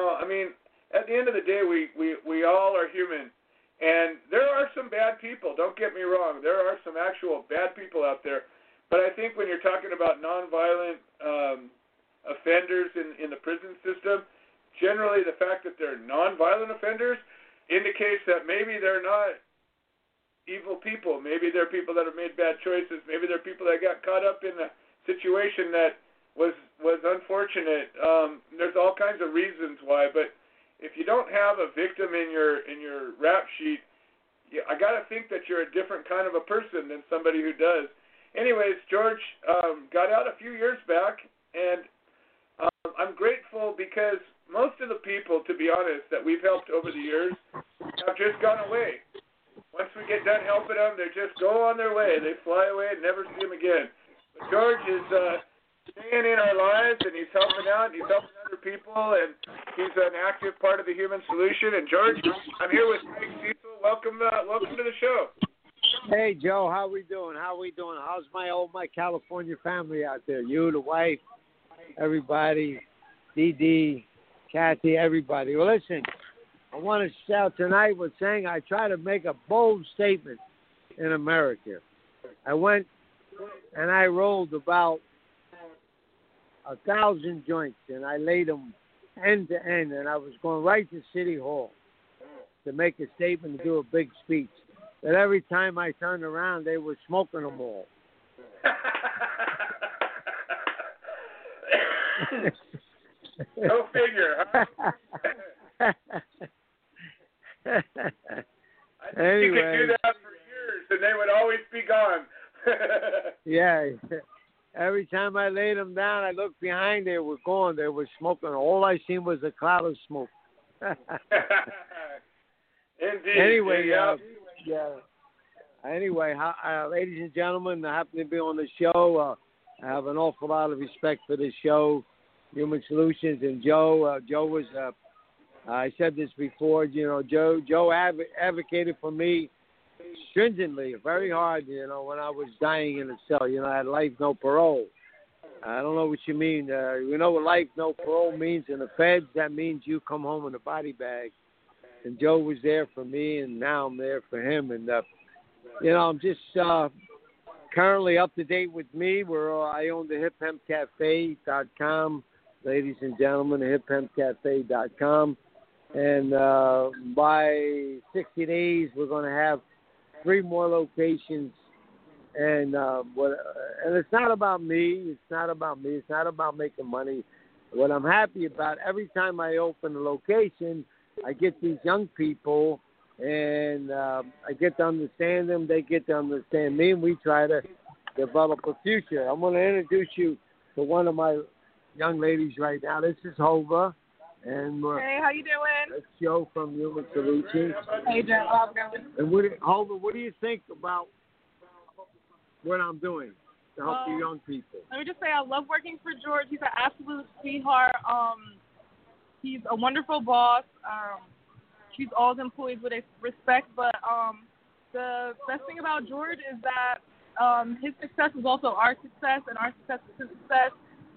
At the end of the day, we all are human, and there are some bad people. Don't get me wrong, there are some actual bad people out there. But I think when you're talking about nonviolent offenders in the prison system, generally the fact that they're nonviolent offenders indicates that maybe they're not evil people. Maybe they're people that have made bad choices. Maybe they're people that got caught up in a situation that was unfortunate. there's all kinds of reasons why, but if you don't have a victim in your rap sheet, I got to think that you're a different kind of a person than somebody who does. Anyways, George got out a few years back, and I'm grateful because most of the people, to be honest, that we've helped over the years have just gone away. Once we get done helping them, they just go on their way. They fly away and never see them again. But George is staying in our lives, and he's helping out. He's helping other people, and he's an active part of the Human Solution. And George, I'm here with Craig Cecil. Welcome to the show. Hey, Joe. How we doing? How's my California family out there? You, the wife, everybody, Dee Dee, Kathy, everybody. Well, listen, I want to shout tonight with saying I try to make a bold statement in America. I went and I rolled about 1,000 joints, and I laid them end to end, and I was going right to City Hall to make a statement and do a big speech. But every time I turned around, they were smoking them all. Go figure, huh? I think anyway, you could do that for years, and they would always be gone. Yeah. Every time I laid them down, I looked behind. They were gone. They were smoking. All I seen was a cloud of smoke. Indeed. Anyway, yeah. Anyway, ladies and gentlemen, I happen to be on the show. I have an awful lot of respect for this show, Human Solutions, and Joe. Joe was. I said this before. Joe advocated for me stringently, very hard. When I was dying in a cell. I had life, no parole. I don't know what you mean. You know what life, no parole means in the feds? That means you come home in a body bag. And Joe was there for me, and now I'm there for him. And, I'm just currently up to date with me. I own the hiphempcafe.com, ladies and gentlemen, the hiphempcafe.com. And by 60 days, we're going to have 3 more locations. And it's not about me. It's not about me. It's not about making money. What I'm happy about, every time I open a location, I get these young people, and I get to understand them. They get to understand me, and we try to develop a future. I'm going to introduce you to one of my young ladies right now. This is Hova. And hey, how you doing? That's Joe from Human Solutions. Hey, Joe. How's it going? And Hova, what do you think about what I'm doing to help the young people? Let me just say I love working for George. He's an absolute sweetheart. He's a wonderful boss. Treats all his employees with respect. But the best thing about George is that his success is also our success, and our success is his success.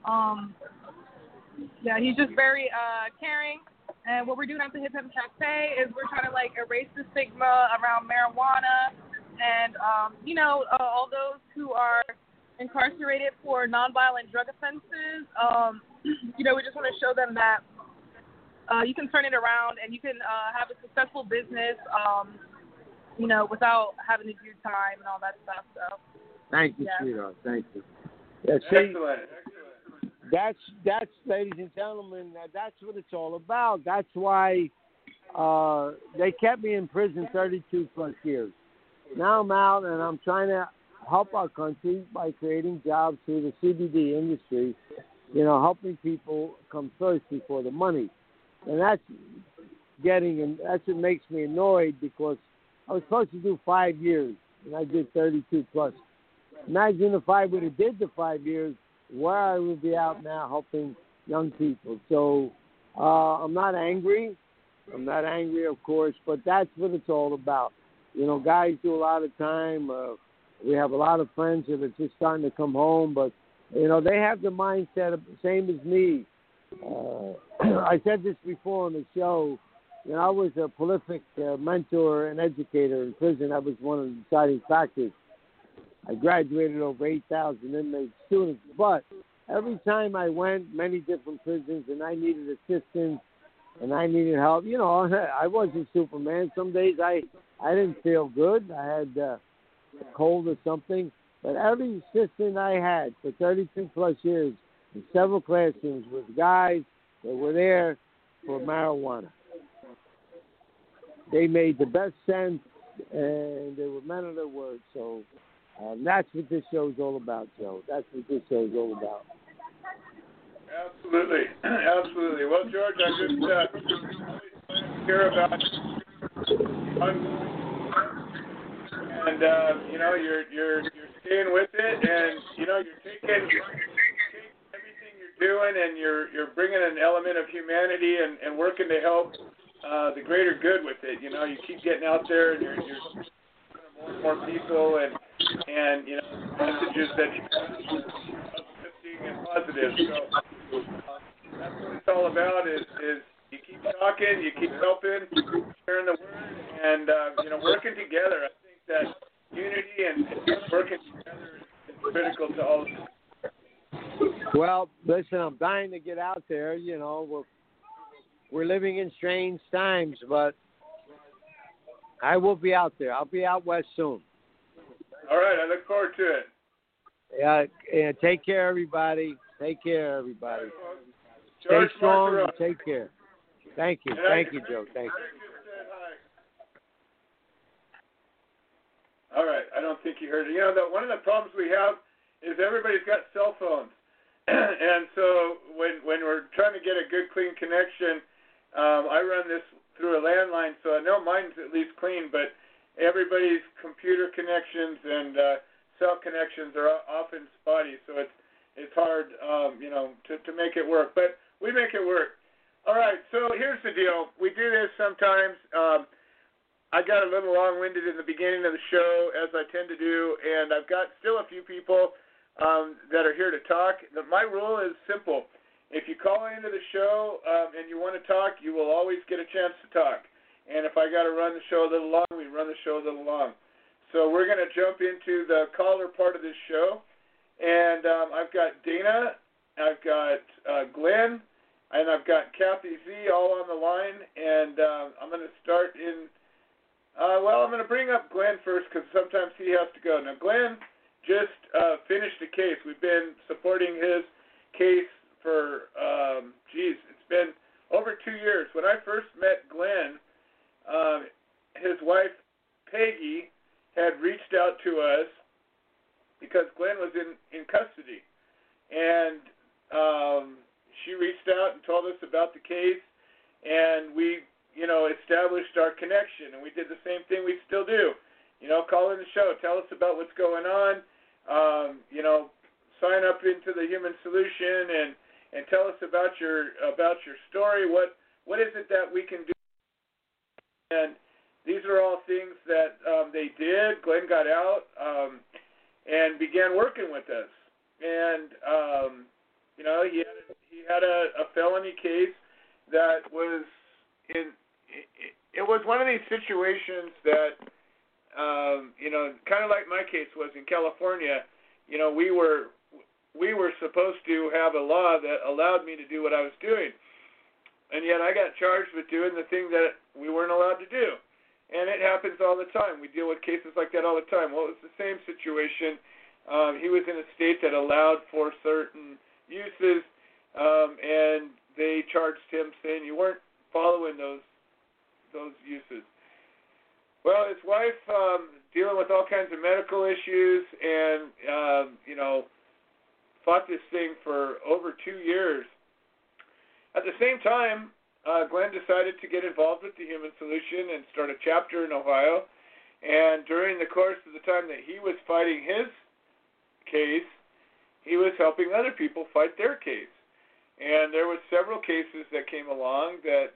He's just very caring. And what we're doing at the Hip Hop Cafe is we're trying to erase the stigma around marijuana, and all those who are incarcerated for nonviolent drug offenses. We just want to show them that you can turn it around and you can have a successful business, without having to do time and all that stuff. So. Thank you, sweetheart. Thank you. Yeah, Excellent. That's, ladies and gentlemen, that's what it's all about. That's why they kept me in prison 32 plus years. Now I'm out, and I'm trying to help our country by creating jobs through the CBD industry, helping people come first before the money. And that's what makes me annoyed, because I was supposed to do 5 years, and I did 32 plus. Imagine if I would have did the 5 years, where I would be out now helping young people. So I'm not angry. Of course, but that's what it's all about. Guys do a lot of time. We have a lot of friends that are just starting to come home, but, they have the mindset of the same as me. I said this before on the show. I was a prolific mentor and educator in prison. That was one of the deciding factors. I graduated over 8,000 inmate students, but every time I went, many different prisons, and I needed assistance and I needed help. I wasn't Superman. Some days I didn't feel good. I had a cold or something. But every assistant I had for 32 plus years in several classrooms was guys They were there for marijuana. They made the best sense, and they were men of their word. So that's what this show's all about, Joe. That's what this show's all about. Absolutely. Absolutely. Well, George, I just hear about and you're staying with it, and you're taking everything you're doing, and you're bringing an element of humanity and working to help the greater good with it. You keep getting out there, and you're more and more people, and messages that you uplifting and positive. So that's what it's all about. Is you keep talking, you keep helping, sharing the word, and working together. I think that unity and working together is critical to all of this. Well, listen, I'm dying to get out there. We're living in strange times, but I will be out there. I'll be out west soon. All right, I look forward to it. Yeah, take care, everybody. Take care, everybody. George Stay strong Martero. and take care. Thank you. And Thank you, Joe. Thank you. All right, I don't think you heard it. One of the problems we have is everybody's got cell phones. And so when we're trying to get a good, clean connection, I run this through a landline, so I know mine's at least clean, but everybody's computer connections and cell connections are often spotty, so it's hard, to make it work. But we make it work. All right, so here's the deal. We do this sometimes. I got a little long-winded in the beginning of the show, as I tend to do, and I've got still a few people that are here to talk. My rule is simple. If you call into the show and you want to talk, you will always get a chance to talk. And if I got to run the show a little long, we run the show a little long. So we're going to jump into the caller part of this show. And I've got Dana, I've got Glenn, and I've got Kathy Z all on the line. And I'm going to start in, I'm going to bring up Glenn first because sometimes he has to go. Now, Glenn just finished a case. We've been supporting his case for, it's been over 2 years. When I first met Glenn, his wife, Peggy, had reached out to us because Glenn was in custody. And she reached out and told us about the case, and we, established our connection. And we did the same thing we still do. Call in the show, tell us about what's going on, sign up into the Human Solution and tell us about your story. What is it that we can do? And these are all things that they did. Glenn got out and began working with us. And he had a felony case that was it was one of these situations that kind of like my case was in California. We were supposed to have a law that allowed me to do what I was doing, and yet I got charged with doing the thing that we weren't allowed to do. And it happens all the time. We deal with cases like that all the time. Well, it was the same situation. He was in a state that allowed for certain uses, and they charged him saying you weren't following those uses. Well, his wife, dealing with all kinds of medical issues and, fought this thing for over 2 years. At the same time, Glenn decided to get involved with the Human Solution and start a chapter in Ohio. And during the course of the time that he was fighting his case, he was helping other people fight their case. And there were several cases that came along that,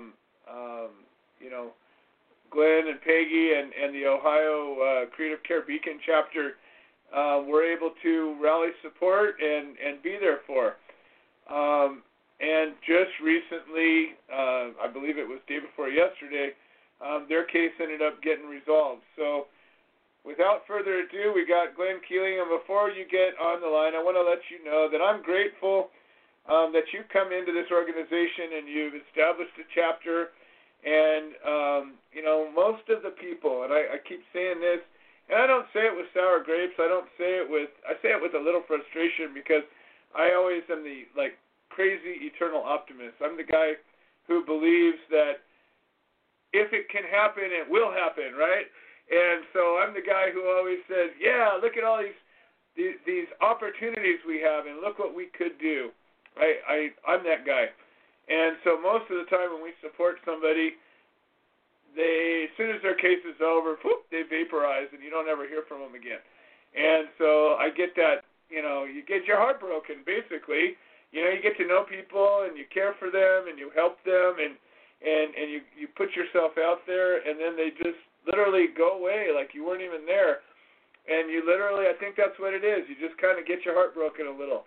Glenn and Peggy and the Ohio Creative Care Beacon chapter were able to rally support and be there for. And just recently, I believe it was day before yesterday, their case ended up getting resolved. So without further ado, we got Glenn Keeling. And before you get on the line, I want to let you know that I'm grateful that you've come into this organization and you've established a chapter. And, most of the people, and I keep saying this, and I don't say it with sour grapes. I say it with a little frustration because I always am the crazy eternal optimist. I'm the guy who believes that if it can happen, it will happen, right? And so I'm the guy who always says, yeah, look at all these opportunities we have, and look what we could do. I'm that guy. And so most of the time when we support somebody, as soon as their case is over, whoop, they vaporize, and you don't ever hear from them again. And so I get that, you get your heart broken, basically. You get to know people, and you care for them, and you help them, and you put yourself out there, and then they just literally go away like you weren't even there. And you literally, I think that's what it is. You just kind of get your heart broken a little.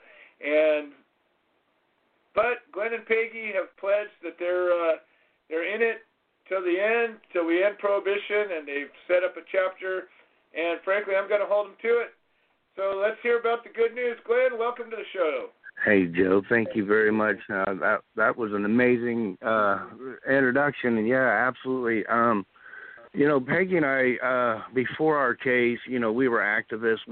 But Glenn and Peggy have pledged that they're in it till the end, till we end Prohibition, and they've set up a chapter. And frankly, I'm going to hold them to it. So let's hear about the good news. Glenn, welcome to the show. Hey, Joe, thank you very much. That was an amazing introduction, and yeah, absolutely. Peggy and I, before our case, we were activists.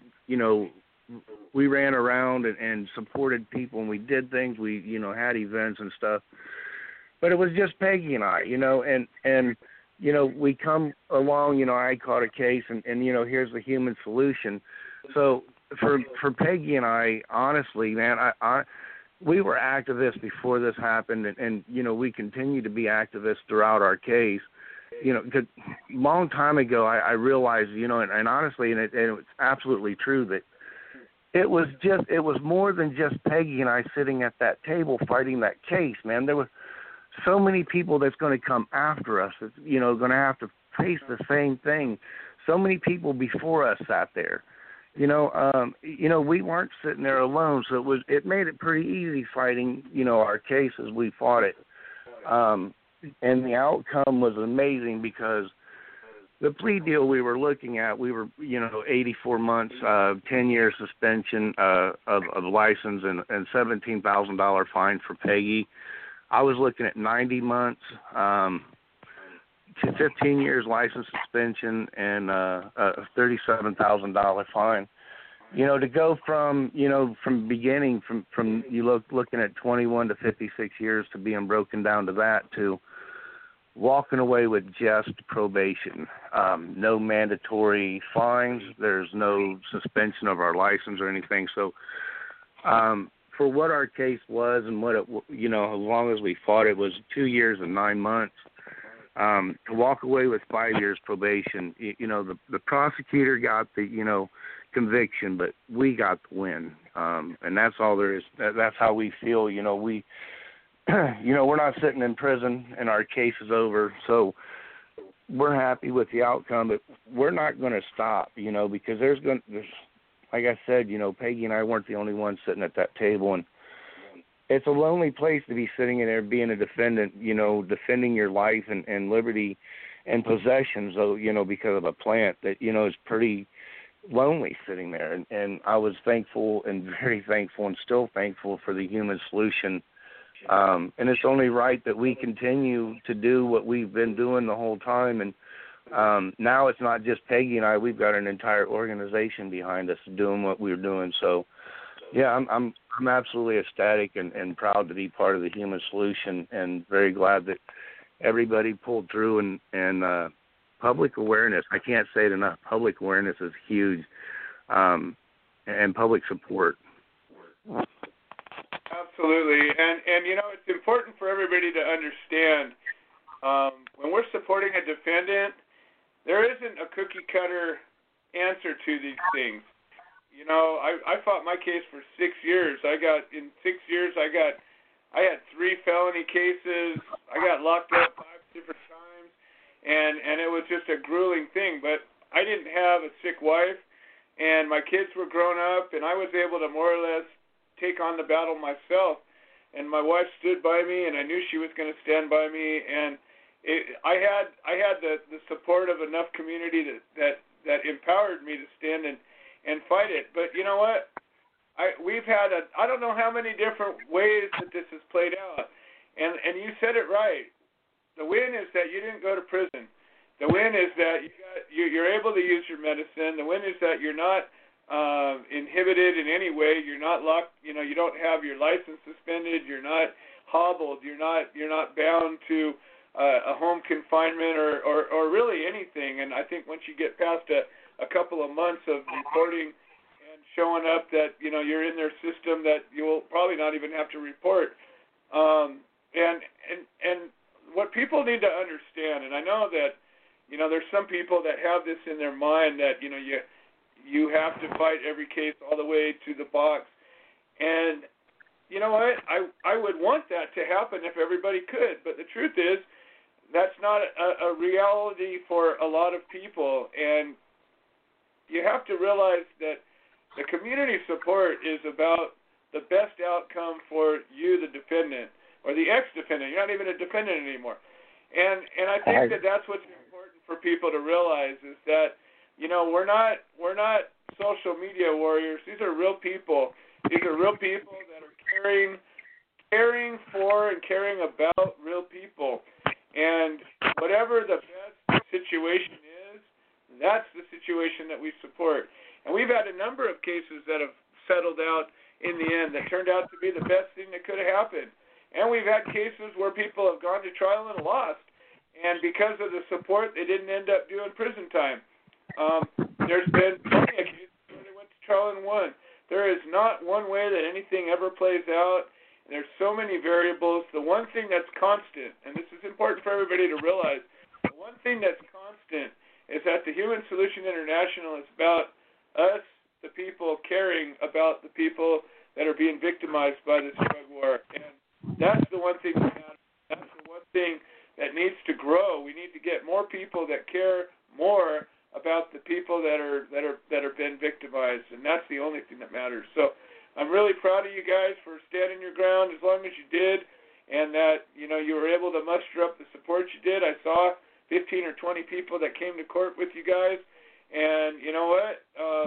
We ran around and supported people, and we did things. We, had events and stuff. But it was just Peggy and I, and we come along, I caught a case, and here's the human solution. So for Peggy and I, honestly, man, we were activists before this happened, and we continue to be activists throughout our case. Cause long time ago, I realized, and honestly, and it's absolutely true that it was more than just Peggy and I sitting at that table fighting that case, man. There were so many people that's going to come after us, that's, going to have to face the same thing. So many people before us sat there. We weren't sitting there alone, so it made it pretty easy fighting, our case as we fought it. And the outcome was amazing because the plea deal we were looking at, we were, 84 months, 10-year suspension of license and $17,000 fine for Peggy. I was looking at 90 months, to 15 years license suspension and a $37,000 fine. To go from beginning, from you looking at 21 to 56 years to being broken down to that, to walking away with just probation, no mandatory fines, there's no suspension of our license or anything. So for what our case was and what it, as long as we fought, it was 2 years and 9 months. To walk away with 5 years probation, the prosecutor got the, conviction, but we got the win. And that's all there is. That's how we feel. We, we're not sitting in prison and our case is over. So we're happy with the outcome, but we're not going to stop, because there's like I said, Peggy and I weren't the only ones sitting at that table, and it's a lonely place to be sitting in there being a defendant, defending your life and liberty and possessions, because of a plant that, is pretty lonely sitting there. And I was thankful and very thankful and still thankful for the human solution. And it's only right that we continue to do what we've been doing the whole time. And now it's not just Peggy and I, we've got an entire organization behind us doing what we're doing. So yeah, I'm absolutely ecstatic and proud to be part of the human solution, and very glad that everybody pulled through, and public awareness, I can't say it enough, public awareness is huge, and public support. Absolutely. And it's important for everybody to understand, when we're supporting a defendant, there isn't a cookie-cutter answer to these things. I fought my case for 6 years. In 6 years, I had 3 felony cases. I got locked up 5 different times, and it was just a grueling thing. But I didn't have a sick wife, and my kids were grown up, and I was able to more or less take on the battle myself. And my wife stood by me, and I knew she was going to stand by me. And I had the support of enough community that empowered me to stand and fight it. But you know what? We've had I don't know how many different ways that this has played out. And you said it right. The win is that you didn't go to prison. The win is that you're able to use your medicine. The win is that you're not inhibited in any way. You're not locked. You don't have your license suspended. You're not hobbled. You're not bound to a home confinement or really anything. And I think once you get past a couple of months of reporting and showing up that you're in their system, that you'll probably not even have to report. And what people need to understand, and I know that there's some people that have this in their mind that you have to fight every case all the way to the box. And you know what? I would want that to happen if everybody could, but the truth is that's not a reality for a lot of people. And you have to realize that the community support is about the best outcome for you, the defendant, or the ex-defendant. You're not even a defendant anymore. And I think that's what's important for people to realize is that we're not social media warriors. These are real people. These are real people that are caring for and caring about real people. And whatever the best situation is, that's the situation that we support. And we've had a number of cases that have settled out in the end that turned out to be the best thing that could have happened. And we've had cases where people have gone to trial and lost. And because of the support, they didn't end up doing prison time. There's been plenty of cases where they went to trial and won. There is not one way that anything ever plays out. And there's so many variables. The one thing that's constant, and this is important for everybody to realize, the one thing that's constant is that the Human Solution International is about us, the people, caring about the people that are being victimized by this drug war. And that's the one thing that matters. That's the one thing that needs to grow. We need to get more people that care more about the people that are been victimized, and that's the only thing that matters. So I'm really proud of you guys for standing your ground as long as you did, and that you were able to muster up the support you did. I saw 15 or 20 people that came to court with you guys, and you know what?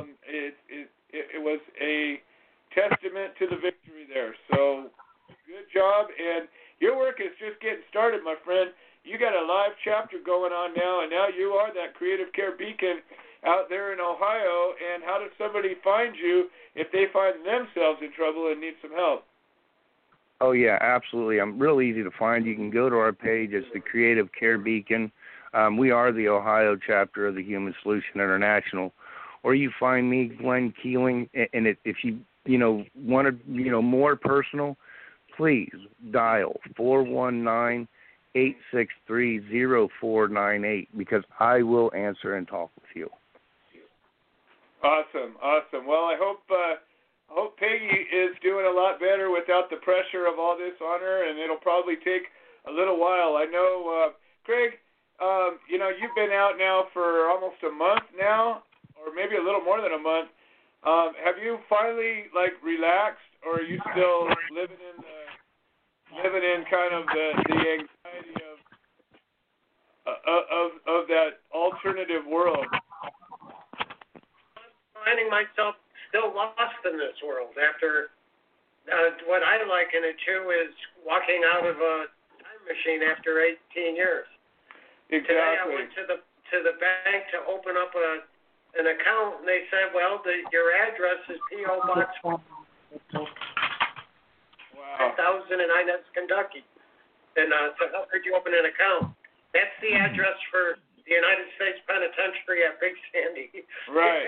It was a testament to the victory there. So good job, and your work is just getting started, my friend. You got a live chapter going on now, and now you are that creative care beacon out there in Ohio. And how does somebody find you if they find themselves in trouble and need some help? Oh, yeah, absolutely. I'm real easy to find. You can go to our page. It's the Creative Care Beacon. We are the Ohio chapter of the Human Solution International. Or you find me, Glenn Keeling, and if you want to, more personal, please dial 419-863-0498 because I will answer and talk with you. Awesome. Well, I hope Peggy is doing a lot better without the pressure of all this on her, and it'll probably take a little while. I know, Craig, you've been out now for almost a month now, or maybe a little more than a month. Have you finally relaxed, or are you still living in kind of the anxiety of that alternative world? I'm finding myself still lost in this world after what I liken it to is walking out of a time machine after 18 years. Exactly. Today I went to the bank to open up an account, and they said, well, your address is P.O. Box 5000 in Inez, Kentucky. And so how could you open an account? That's the address for the United States Penitentiary at Big Sandy. Right.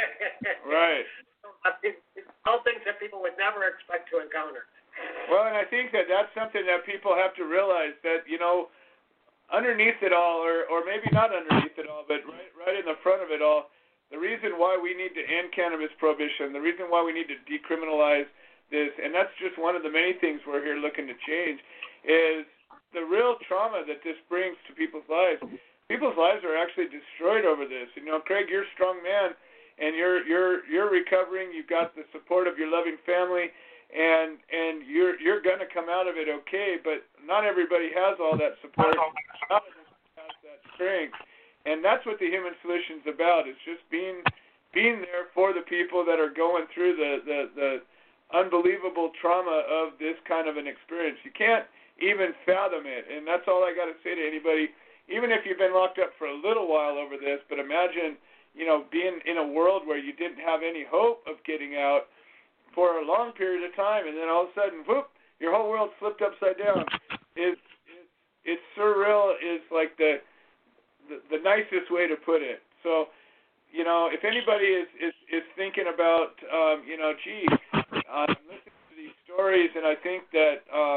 All things that people would never expect to encounter. Well, and I think that's something that people have to realize that, underneath it all, or maybe not underneath it all, but right in the front of it all, the reason why we need to end cannabis prohibition, the reason why we need to decriminalize this, and that's just one of the many things we're here looking to change, is the real trauma that this brings to people's lives. People's lives are actually destroyed over this. Craig, you're a strong man, and you're recovering. You've got the support of your loving family, and you're going to come out of it okay. But not everybody has all that support. Not everybody has that strength, and that's what the Human Solution's about. It's just being there for the people that are going through the unbelievable trauma of this kind of an experience. You can't even fathom it, and that's all I got to say to anybody. Even if you've been locked up for a little while over this, but imagine, being in a world where you didn't have any hope of getting out for a long period of time, and then all of a sudden, whoop, your whole world flipped upside down. It's surreal is like the nicest way to put it. So, if anybody is thinking about, I'm listening to these stories, and I think that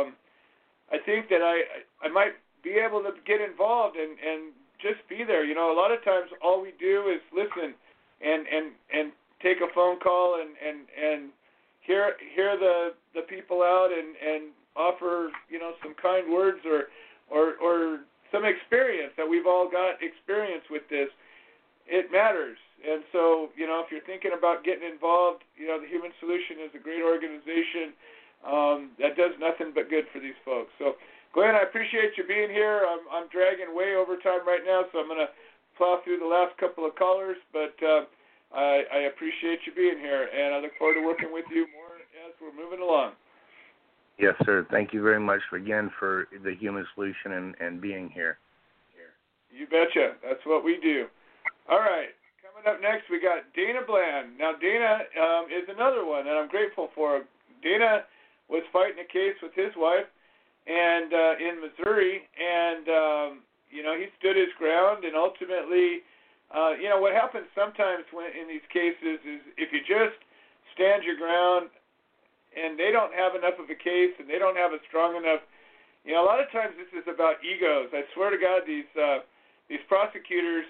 I might be able to get involved and just be there. A lot of times all we do is listen and take a phone call and hear the people out and offer some kind words or some experience that we've all got experience with this. It matters. And so, if you're thinking about getting involved, the Human Solution is a great organization that does nothing but good for these folks. So, Glenn, I appreciate you being here. I'm dragging way over time right now, so I'm going to plow through the last couple of callers, but I appreciate you being here, and I look forward to working with you more as we're moving along. Yes, sir. Thank you very much for the Human Solution and being here. You betcha. That's what we do. All right. Coming up next, we got Dana Bland. Now, Dana is another one that I'm grateful for. Dana was fighting a case with his wife and in Missouri, and he stood his ground, and ultimately, what happens sometimes when in these cases is if you just stand your ground and they don't have enough of a case and they don't have a strong enough, a lot of times this is about egos. I swear to God, these prosecutors,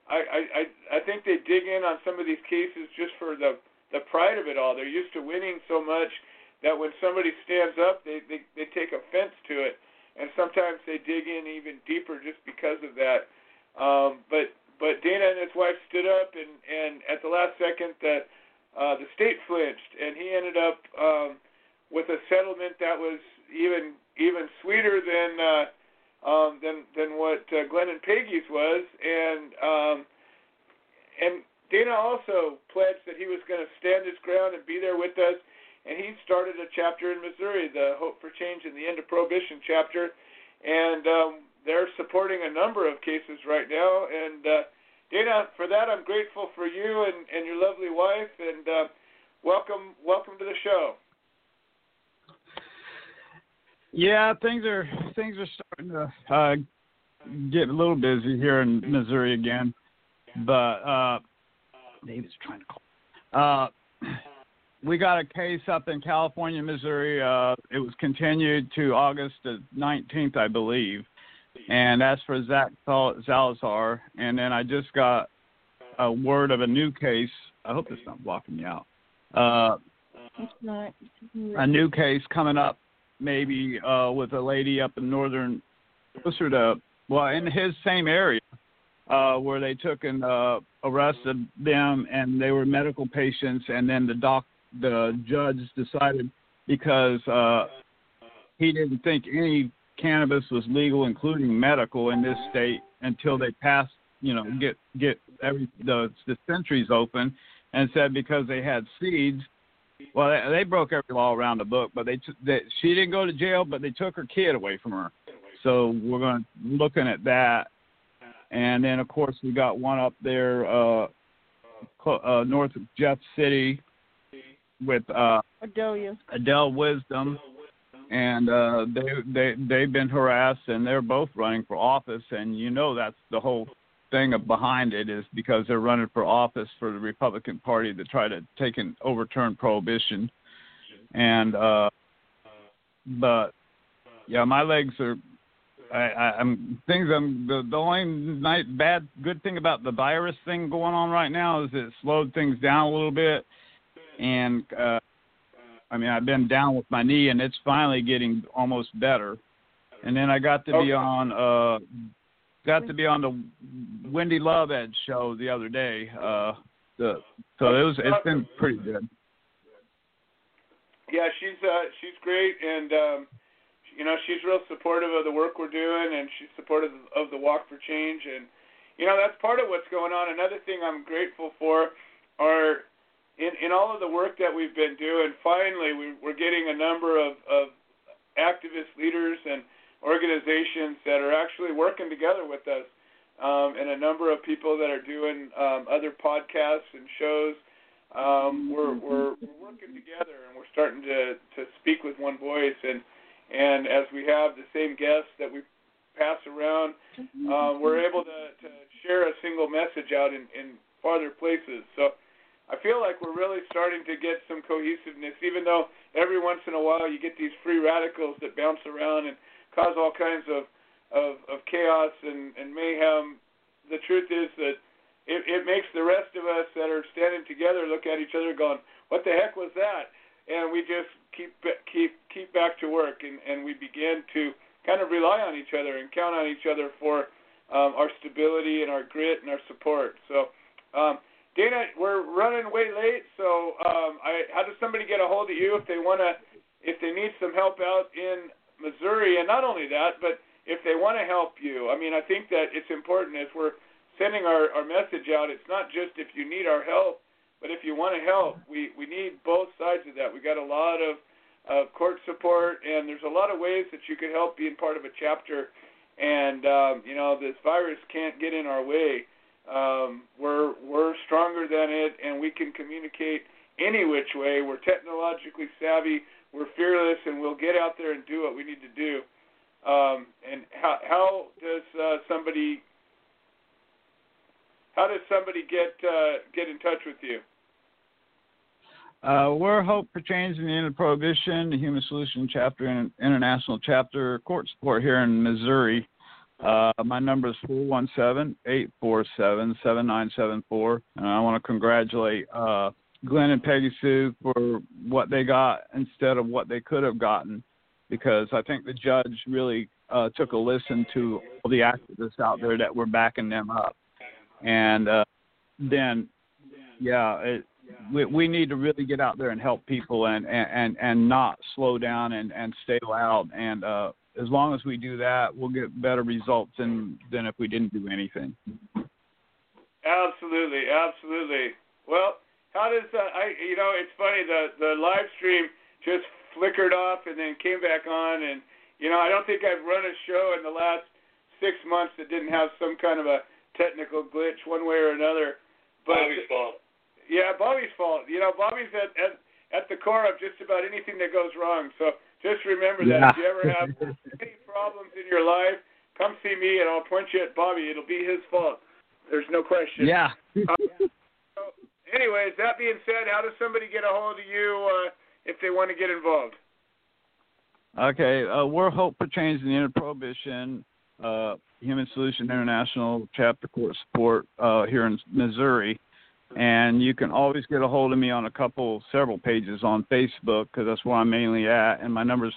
I think they dig in on some of these cases just for the pride of it all. They're used to winning so much that when somebody stands up, they take offense to it, and sometimes they dig in even deeper just because of that. But Dana and his wife stood up, and at the last second, the state flinched, and he ended up with a settlement that was even sweeter than what Glenn and Peggy's was, and Dana also pledged that he was going to stand his ground and be there with us. And he started a chapter in Missouri, the Hope for Change and the End of Prohibition chapter, and they're supporting a number of cases right now. And Dana, for that, I'm grateful for you and your lovely wife, and welcome to the show. Yeah, things are starting to get a little busy here in Missouri again, but David's trying to call. We got a case up in California, Missouri. It was continued to August the 19th, I believe. And that's for Zach Salazar. And then I just got a word of a new case. I hope it's not blocking me out. It's not. A new case coming up maybe with a lady up in closer to, in his same area where they took and arrested them, and they were medical patients, and then the judge decided because he didn't think any cannabis was legal, including medical, in this state until they passed, get the dispensaries open, and said because they had seeds. Well, they broke every law around the book, but she didn't go to jail, but they took her kid away from her. So we're looking at that, and then of course we got one up there north of Jeff City with Adele Wisdom, and they've been harassed, and they're both running for office, and that's the whole thing behind it is because they're running for office for the Republican Party to try to take and overturn prohibition, and but yeah, my legs are. The only good thing about the virus thing going on right now is it slowed things down a little bit. And, I've been down with my knee, and it's finally getting almost better. And then I got to be on the Wendy Love Edge show the other day. It's been pretty good. Yeah, she's great, and she's real supportive of the work we're doing, and she's supportive of the Walk for Change, and that's part of what's going on. Another thing I'm grateful for are in all of the work that we've been doing, finally we're getting a number of activist leaders and organizations that are actually working together with us. and a number of people that are doing other podcasts and shows. We're working together, and we're starting to speak with one voice. And as we have the same guests that we pass around, we're able to share a single message out in farther places. So I feel like we're really starting to get some cohesiveness, even though every once in a while you get these free radicals that bounce around and cause all kinds of chaos and mayhem. The truth is that it makes the rest of us that are standing together look at each other going, what the heck was that? And we just keep back to work, and we begin to kind of rely on each other and count on each other for our stability and our grit and our support. So, Dana, we're running way late, so how does somebody get a hold of you if they need some help out in Missouri? And not only that, but if they want to help you. I mean, I think that it's important as we're sending our message out, it's not just if you need our help, but if you want to help. We need both sides of that. We got a lot of court support, and there's a lot of ways that you could help being part of a chapter. And, this virus can't get in our way. We're stronger than it, and we can communicate any which way. We're technologically savvy, we're fearless, and we'll get out there and do what we need to do. And how does somebody get in touch with you? We're Hope for Change in the End of Prohibition, the Human Solution Chapter and International Chapter, court support here in Missouri. My number is 417-847-7974, and I want to congratulate Glenn and Peggy Sue for what they got instead of what they could have gotten, because I think the judge really took a listen to all the activists out there that were backing them up. And we need to really get out there and help people and not slow down and stay loud. And as long as we do that, we'll get better results than if we didn't do anything. Absolutely. Well, how does it's funny, the live stream just flickered off and then came back on, and I don't think I've run a show in the last 6 months that didn't have some kind of a technical glitch one way or another. But Bobby's fault. Yeah, Bobby's fault. Bobby's at the core of just about anything that goes wrong. So just remember that if you ever have any problems in your life, come see me and I'll point you at Bobby. It'll be his fault. There's no question. Yeah. So anyways, that being said, how does somebody get a hold of you if they want to get involved? Okay, we're Hope for Change in the End of Prohibition, Human Solution International Chapter Court Support here in Missouri. And you can always get a hold of me on several pages on Facebook, because that's where I'm mainly at. And my number is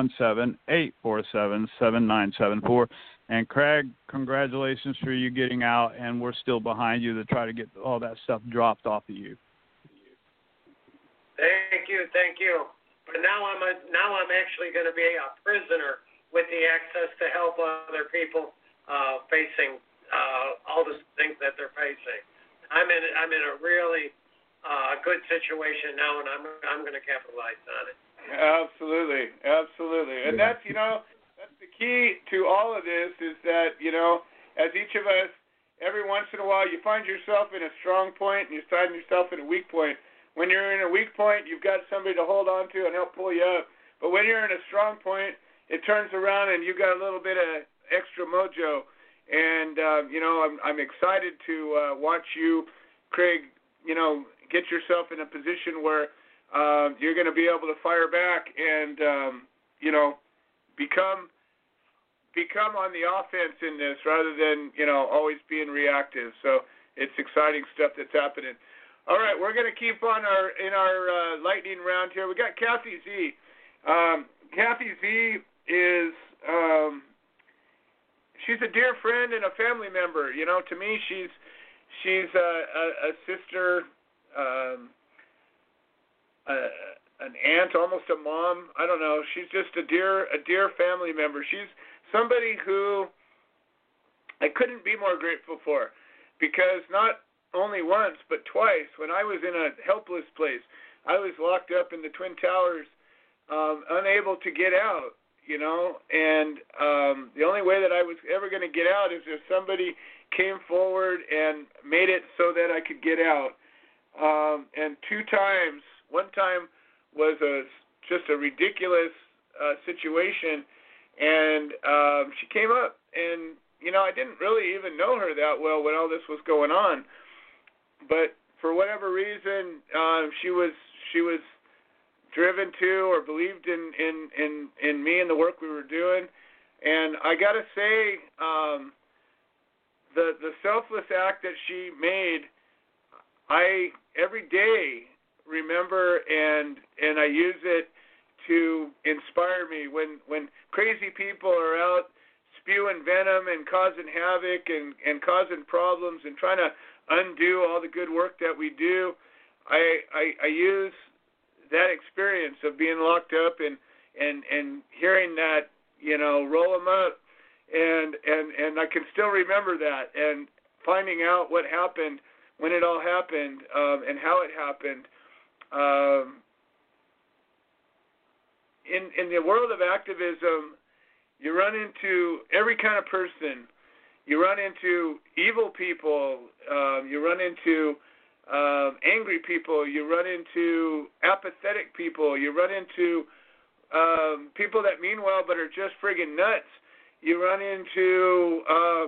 417-847-7974. And Craig, congratulations for you getting out, and we're still behind you to try to get all that stuff dropped off of you. Thank you. But now I'm actually going to be a prisoner with the access to help other people facing all the things that they're facing. I'm in a really good situation now, and I'm going to capitalize on it. Absolutely, and that's that's the key to all of this is that as each of us, every once in a while, you find yourself in a strong point and you find yourself in a weak point. When you're in a weak point, you've got somebody to hold on to and help pull you up. But when you're in a strong point, it turns around and you got a little bit of extra mojo. And, I'm excited to watch you, Craig, get yourself in a position where you're going to be able to fire back and, become on the offense in this rather than, always being reactive. So it's exciting stuff that's happening. All right, we're going to keep on in our lightning round here. We got Kathy Z. Kathy Z is... she's a dear friend and a family member. To me, she's a sister, an aunt, almost a mom. I don't know. She's just a dear family member. She's somebody who I couldn't be more grateful for, because not only once but twice, when I was in a helpless place, I was locked up in the Twin Towers, unable to get out. And the only way that I was ever going to get out is if somebody came forward and made it so that I could get out. And 2 times, one time was just a ridiculous situation, and she came up, and I didn't really even know her that well when all this was going on, but for whatever reason, she was driven to or believed in me and the work we were doing. And I gotta say, the selfless act that she made, I every day remember and I use it to inspire me when crazy people are out spewing venom and causing havoc and causing problems and trying to undo all the good work that we do. I use that experience of being locked up and hearing that, roll them up, and I can still remember that, and finding out what happened, when it all happened, and how it happened. In the world of activism, you run into every kind of person. You run into evil people. You run into angry people. You run into apathetic people. You run into people that mean well but are just friggin' nuts. You run into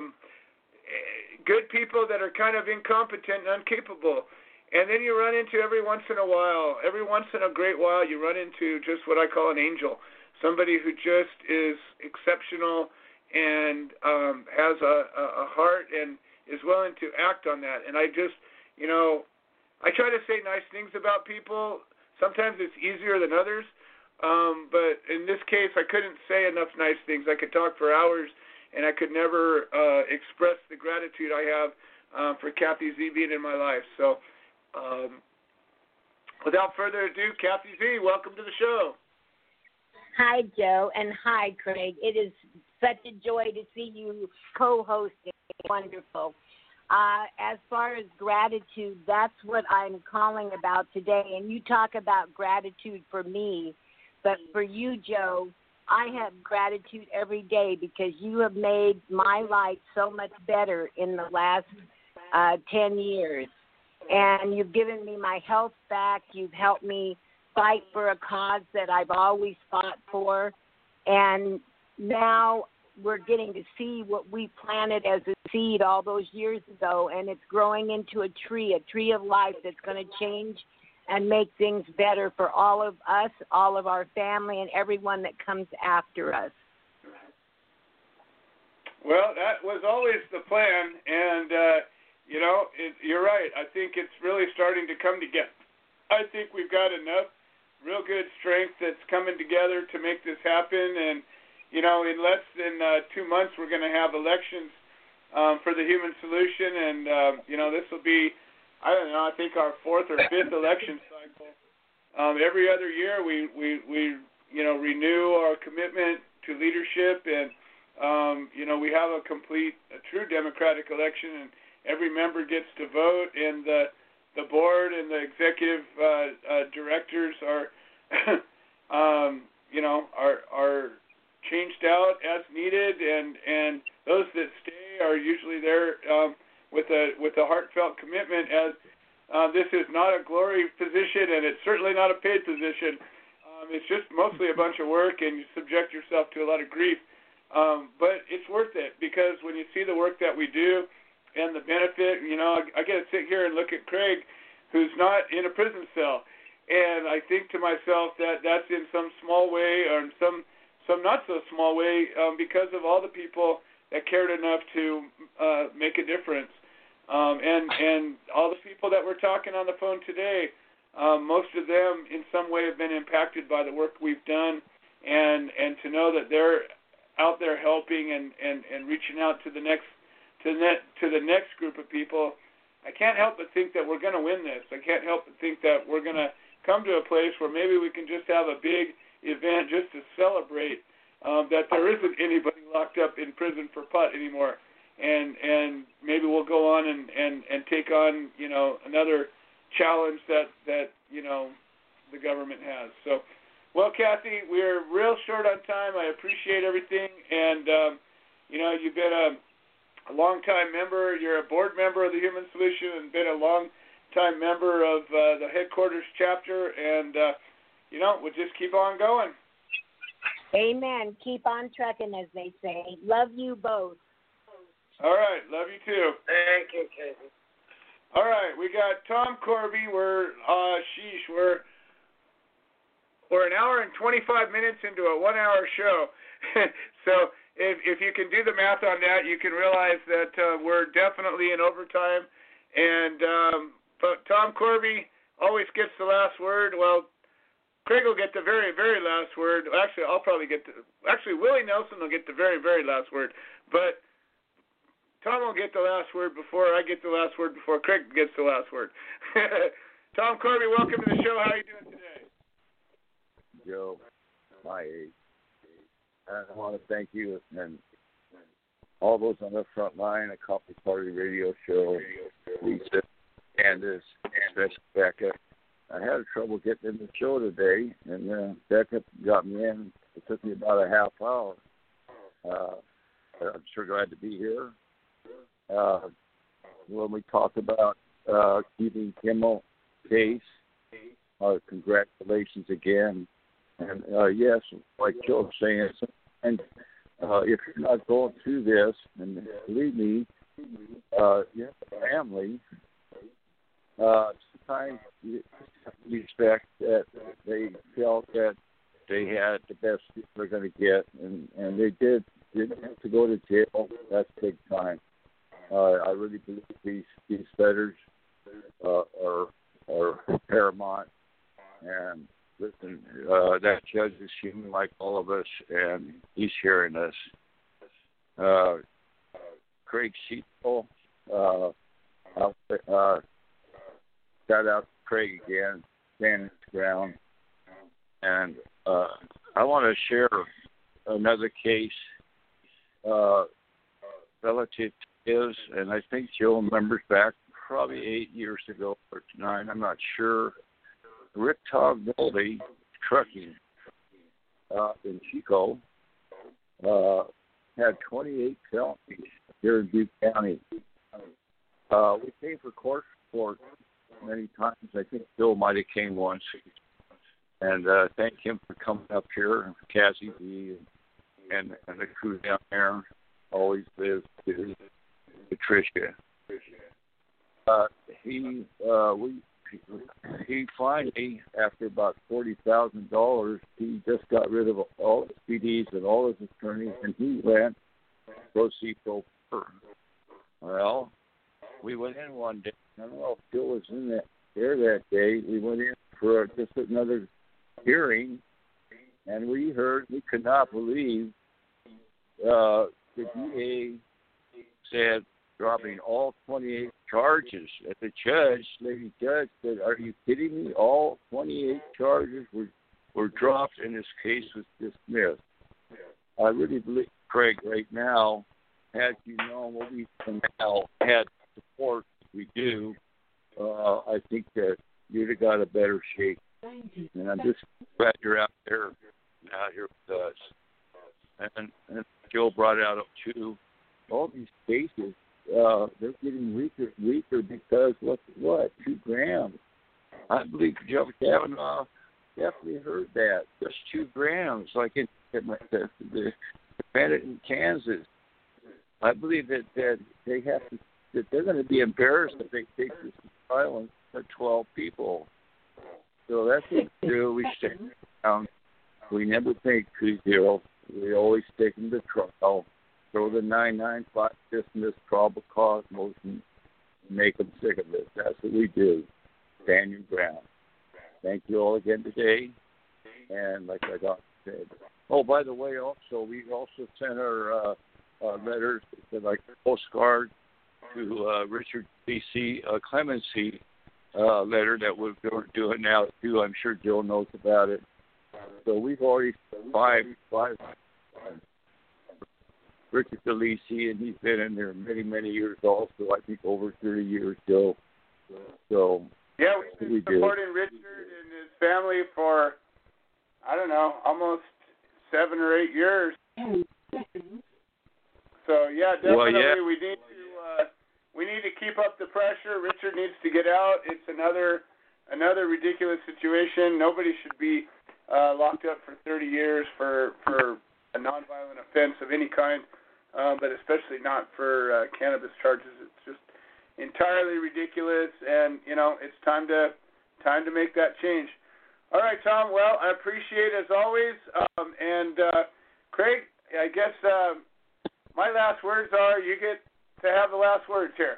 good people that are kind of incompetent and incapable. And then you run into every once in a great while, you run into just what I call an angel, somebody who just is exceptional and has a heart and is willing to act on that. And I just, I try to say nice things about people. Sometimes it's easier than others. But in this case, I couldn't say enough nice things. I could talk for hours, and I could never express the gratitude I have for Kathy Z being in my life. So without further ado, Kathy Z, welcome to the show. Hi, Joe, and hi, Craig. It is such a joy to see you co-hosting. Wonderful. As far as gratitude, that's what I'm calling about today. And you talk about gratitude for me, but for you, Joe, I have gratitude every day because you have made my life so much better in the last 10 years. And you've given me my health back. You've helped me fight for a cause that I've always fought for. And now we're getting to see what we planted as a seed all those years ago, and it's growing into a tree of life that's going to change and make things better for all of us, all of our family, and everyone that comes after us. Well, that was always the plan, and, you're right. I think it's really starting to come together. I think we've got enough real good strength that's coming together to make this happen, and in less than 2 months, we're going to have elections for the Human Solution, and this will be, I think our 4th or 5th election cycle. Every other year, we renew our commitment to leadership, and we have a true democratic election, and every member gets to vote, and the board and the executive directors are are changed out as needed, and those that stay are usually there with a heartfelt commitment, as this is not a glory position, and it's certainly not a paid position. It's just mostly a bunch of work, and you subject yourself to a lot of grief. But it's worth it, because when you see the work that we do and the benefit, I get to sit here and look at Craig, who's not in a prison cell, and I think to myself that that's in some small way, or in some not so small way, because of all the people that cared enough to make a difference. And all the people that we're talking on the phone today, most of them in some way have been impacted by the work we've done, and to know that they're out there helping and reaching out to the next group of people. I can't help but think that we're going to win this. I can't help but think that we're going to come to a place where maybe we can just have a big event just to celebrate that there isn't anybody locked up in prison for pot anymore, and maybe we'll go on and take on another challenge that the government has. So, well, Kathy, we're real short on time. I appreciate everything, and you've been a long-time member. You're a board member of the Human Solution and been a long-time member of the headquarters chapter. And, we'll just keep on going. Amen. Keep on trucking, as they say. Love you both. All right. Love you, too. Thank you, Katie. All right. We got Tom Corby. We're an hour and 25 minutes into a 1-hour show. So if you can do the math on that, you can realize that we're definitely in overtime. And but Tom Corby always gets the last word. Well, Craig will get the very, very last word. Actually, I'll probably Willie Nelson will get the very, very last word. But Tom will get the last word before I get the last word, before Craig gets the last word. Tom Corby, welcome to the show. How are you doing today? Joe, my age. I want to thank you and all those on the front line, a Coffee Party radio show, Lisa, Candace, especially Becca. I had trouble getting in the show today, and Becca got me in. It took me about a half hour. I'm sure glad to be here. When we talk about keeping Kimmel case, congratulations again. And yes, like Joe was saying, and if you're not going through this, and believe me, you have a family, sometimes you expect that they felt that they had the best they're going to get, and they didn't have to go to jail. That's big time. I really believe these letters are paramount. And listen, that judge is human like all of us, and he's hearing us. Craig Sheetle, shout out to Craig again, standing his ground. And I want to share another case relative to his, and I think Joe remembers back probably 8 years ago or 9, I'm not sure. Rick Tognoldi Trucking in Chico had 28 felonies here in Butte County. We came for court support many times. I think Bill might have came once. And thank him for coming up here, Cassie B. and the crew down there. Always lives to Patricia. He finally, after about $40,000, he just got rid of all his PDs and all his attorneys, and he went to go see Phil Purr. Well, we went in one day. I don't know if Phil was there that day. We went in for just another hearing, and we could not believe the DA said, dropping all 28 charges. At the lady judge said, "Are you kidding me? All 28 charges were dropped, and this case was dismissed." I really believe, Craig, right now, had you known what we now had support we do, I think that you'd have got a better shape. And I'm just glad you're out here with us. And Joe brought out too, all these cases. They're getting weaker because what? 2 grams. I believe Joe Kavanaugh definitely heard that. Just 2 grams, like in the defendant in Kansas. I believe that they have to, that they're going to be embarrassed if they take this to trial for 12 people. So that's what we do. We stay down. We never think 2-0. We always take them to trial. Throw the 995 dismiss probable cause motion, make them sick of it. That's what we do. Stand your ground. Thank you all again today. And like I said, oh, by the way, we also sent our letters, like a postcard to Richard B.C. Clemency letter that we're doing now too. I'm sure Joe knows about it. So we've already five. Richard DeLisi, and he's been in there many, many years also. I think over 30 years, Joe. So yeah, we've been supporting Richard and his family for, I don't know, almost 7 or 8 years. So yeah, definitely Well, yeah. we need to keep up the pressure. Richard needs to get out. It's another ridiculous situation. Nobody should be locked up for 30 years for a nonviolent offense of any kind, but especially not for cannabis charges. It's just entirely ridiculous, and it's time to make that change. All right, Tom. Well, I appreciate it as always, and Craig, I guess my last words are you get to have the last words here.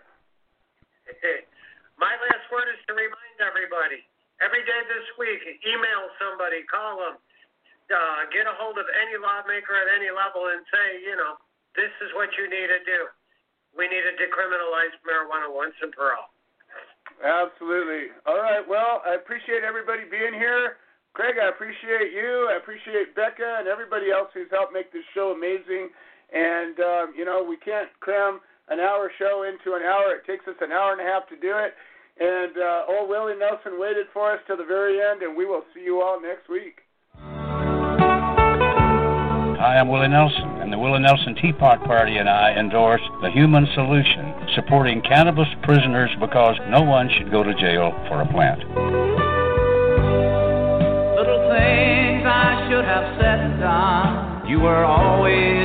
My last word is to remind everybody, every day this week, email somebody, call them, get a hold of any lawmaker at any level and say, this is what you need to do. We need to decriminalize marijuana once and for all. Absolutely. All right. Well, I appreciate everybody being here. Craig, I appreciate you. I appreciate Becca and everybody else who's helped make this show amazing. And, we can't cram an hour show into an hour. It takes us an hour and a half to do it. And old Willie Nelson waited for us till the very end, and we will see you all next week. Hi, I'm Willie Nelson, and the Willie Nelson Teapot Party and I endorse the Human Solution, supporting cannabis prisoners because no one should go to jail for a plant. Little things I should have said and done. You were always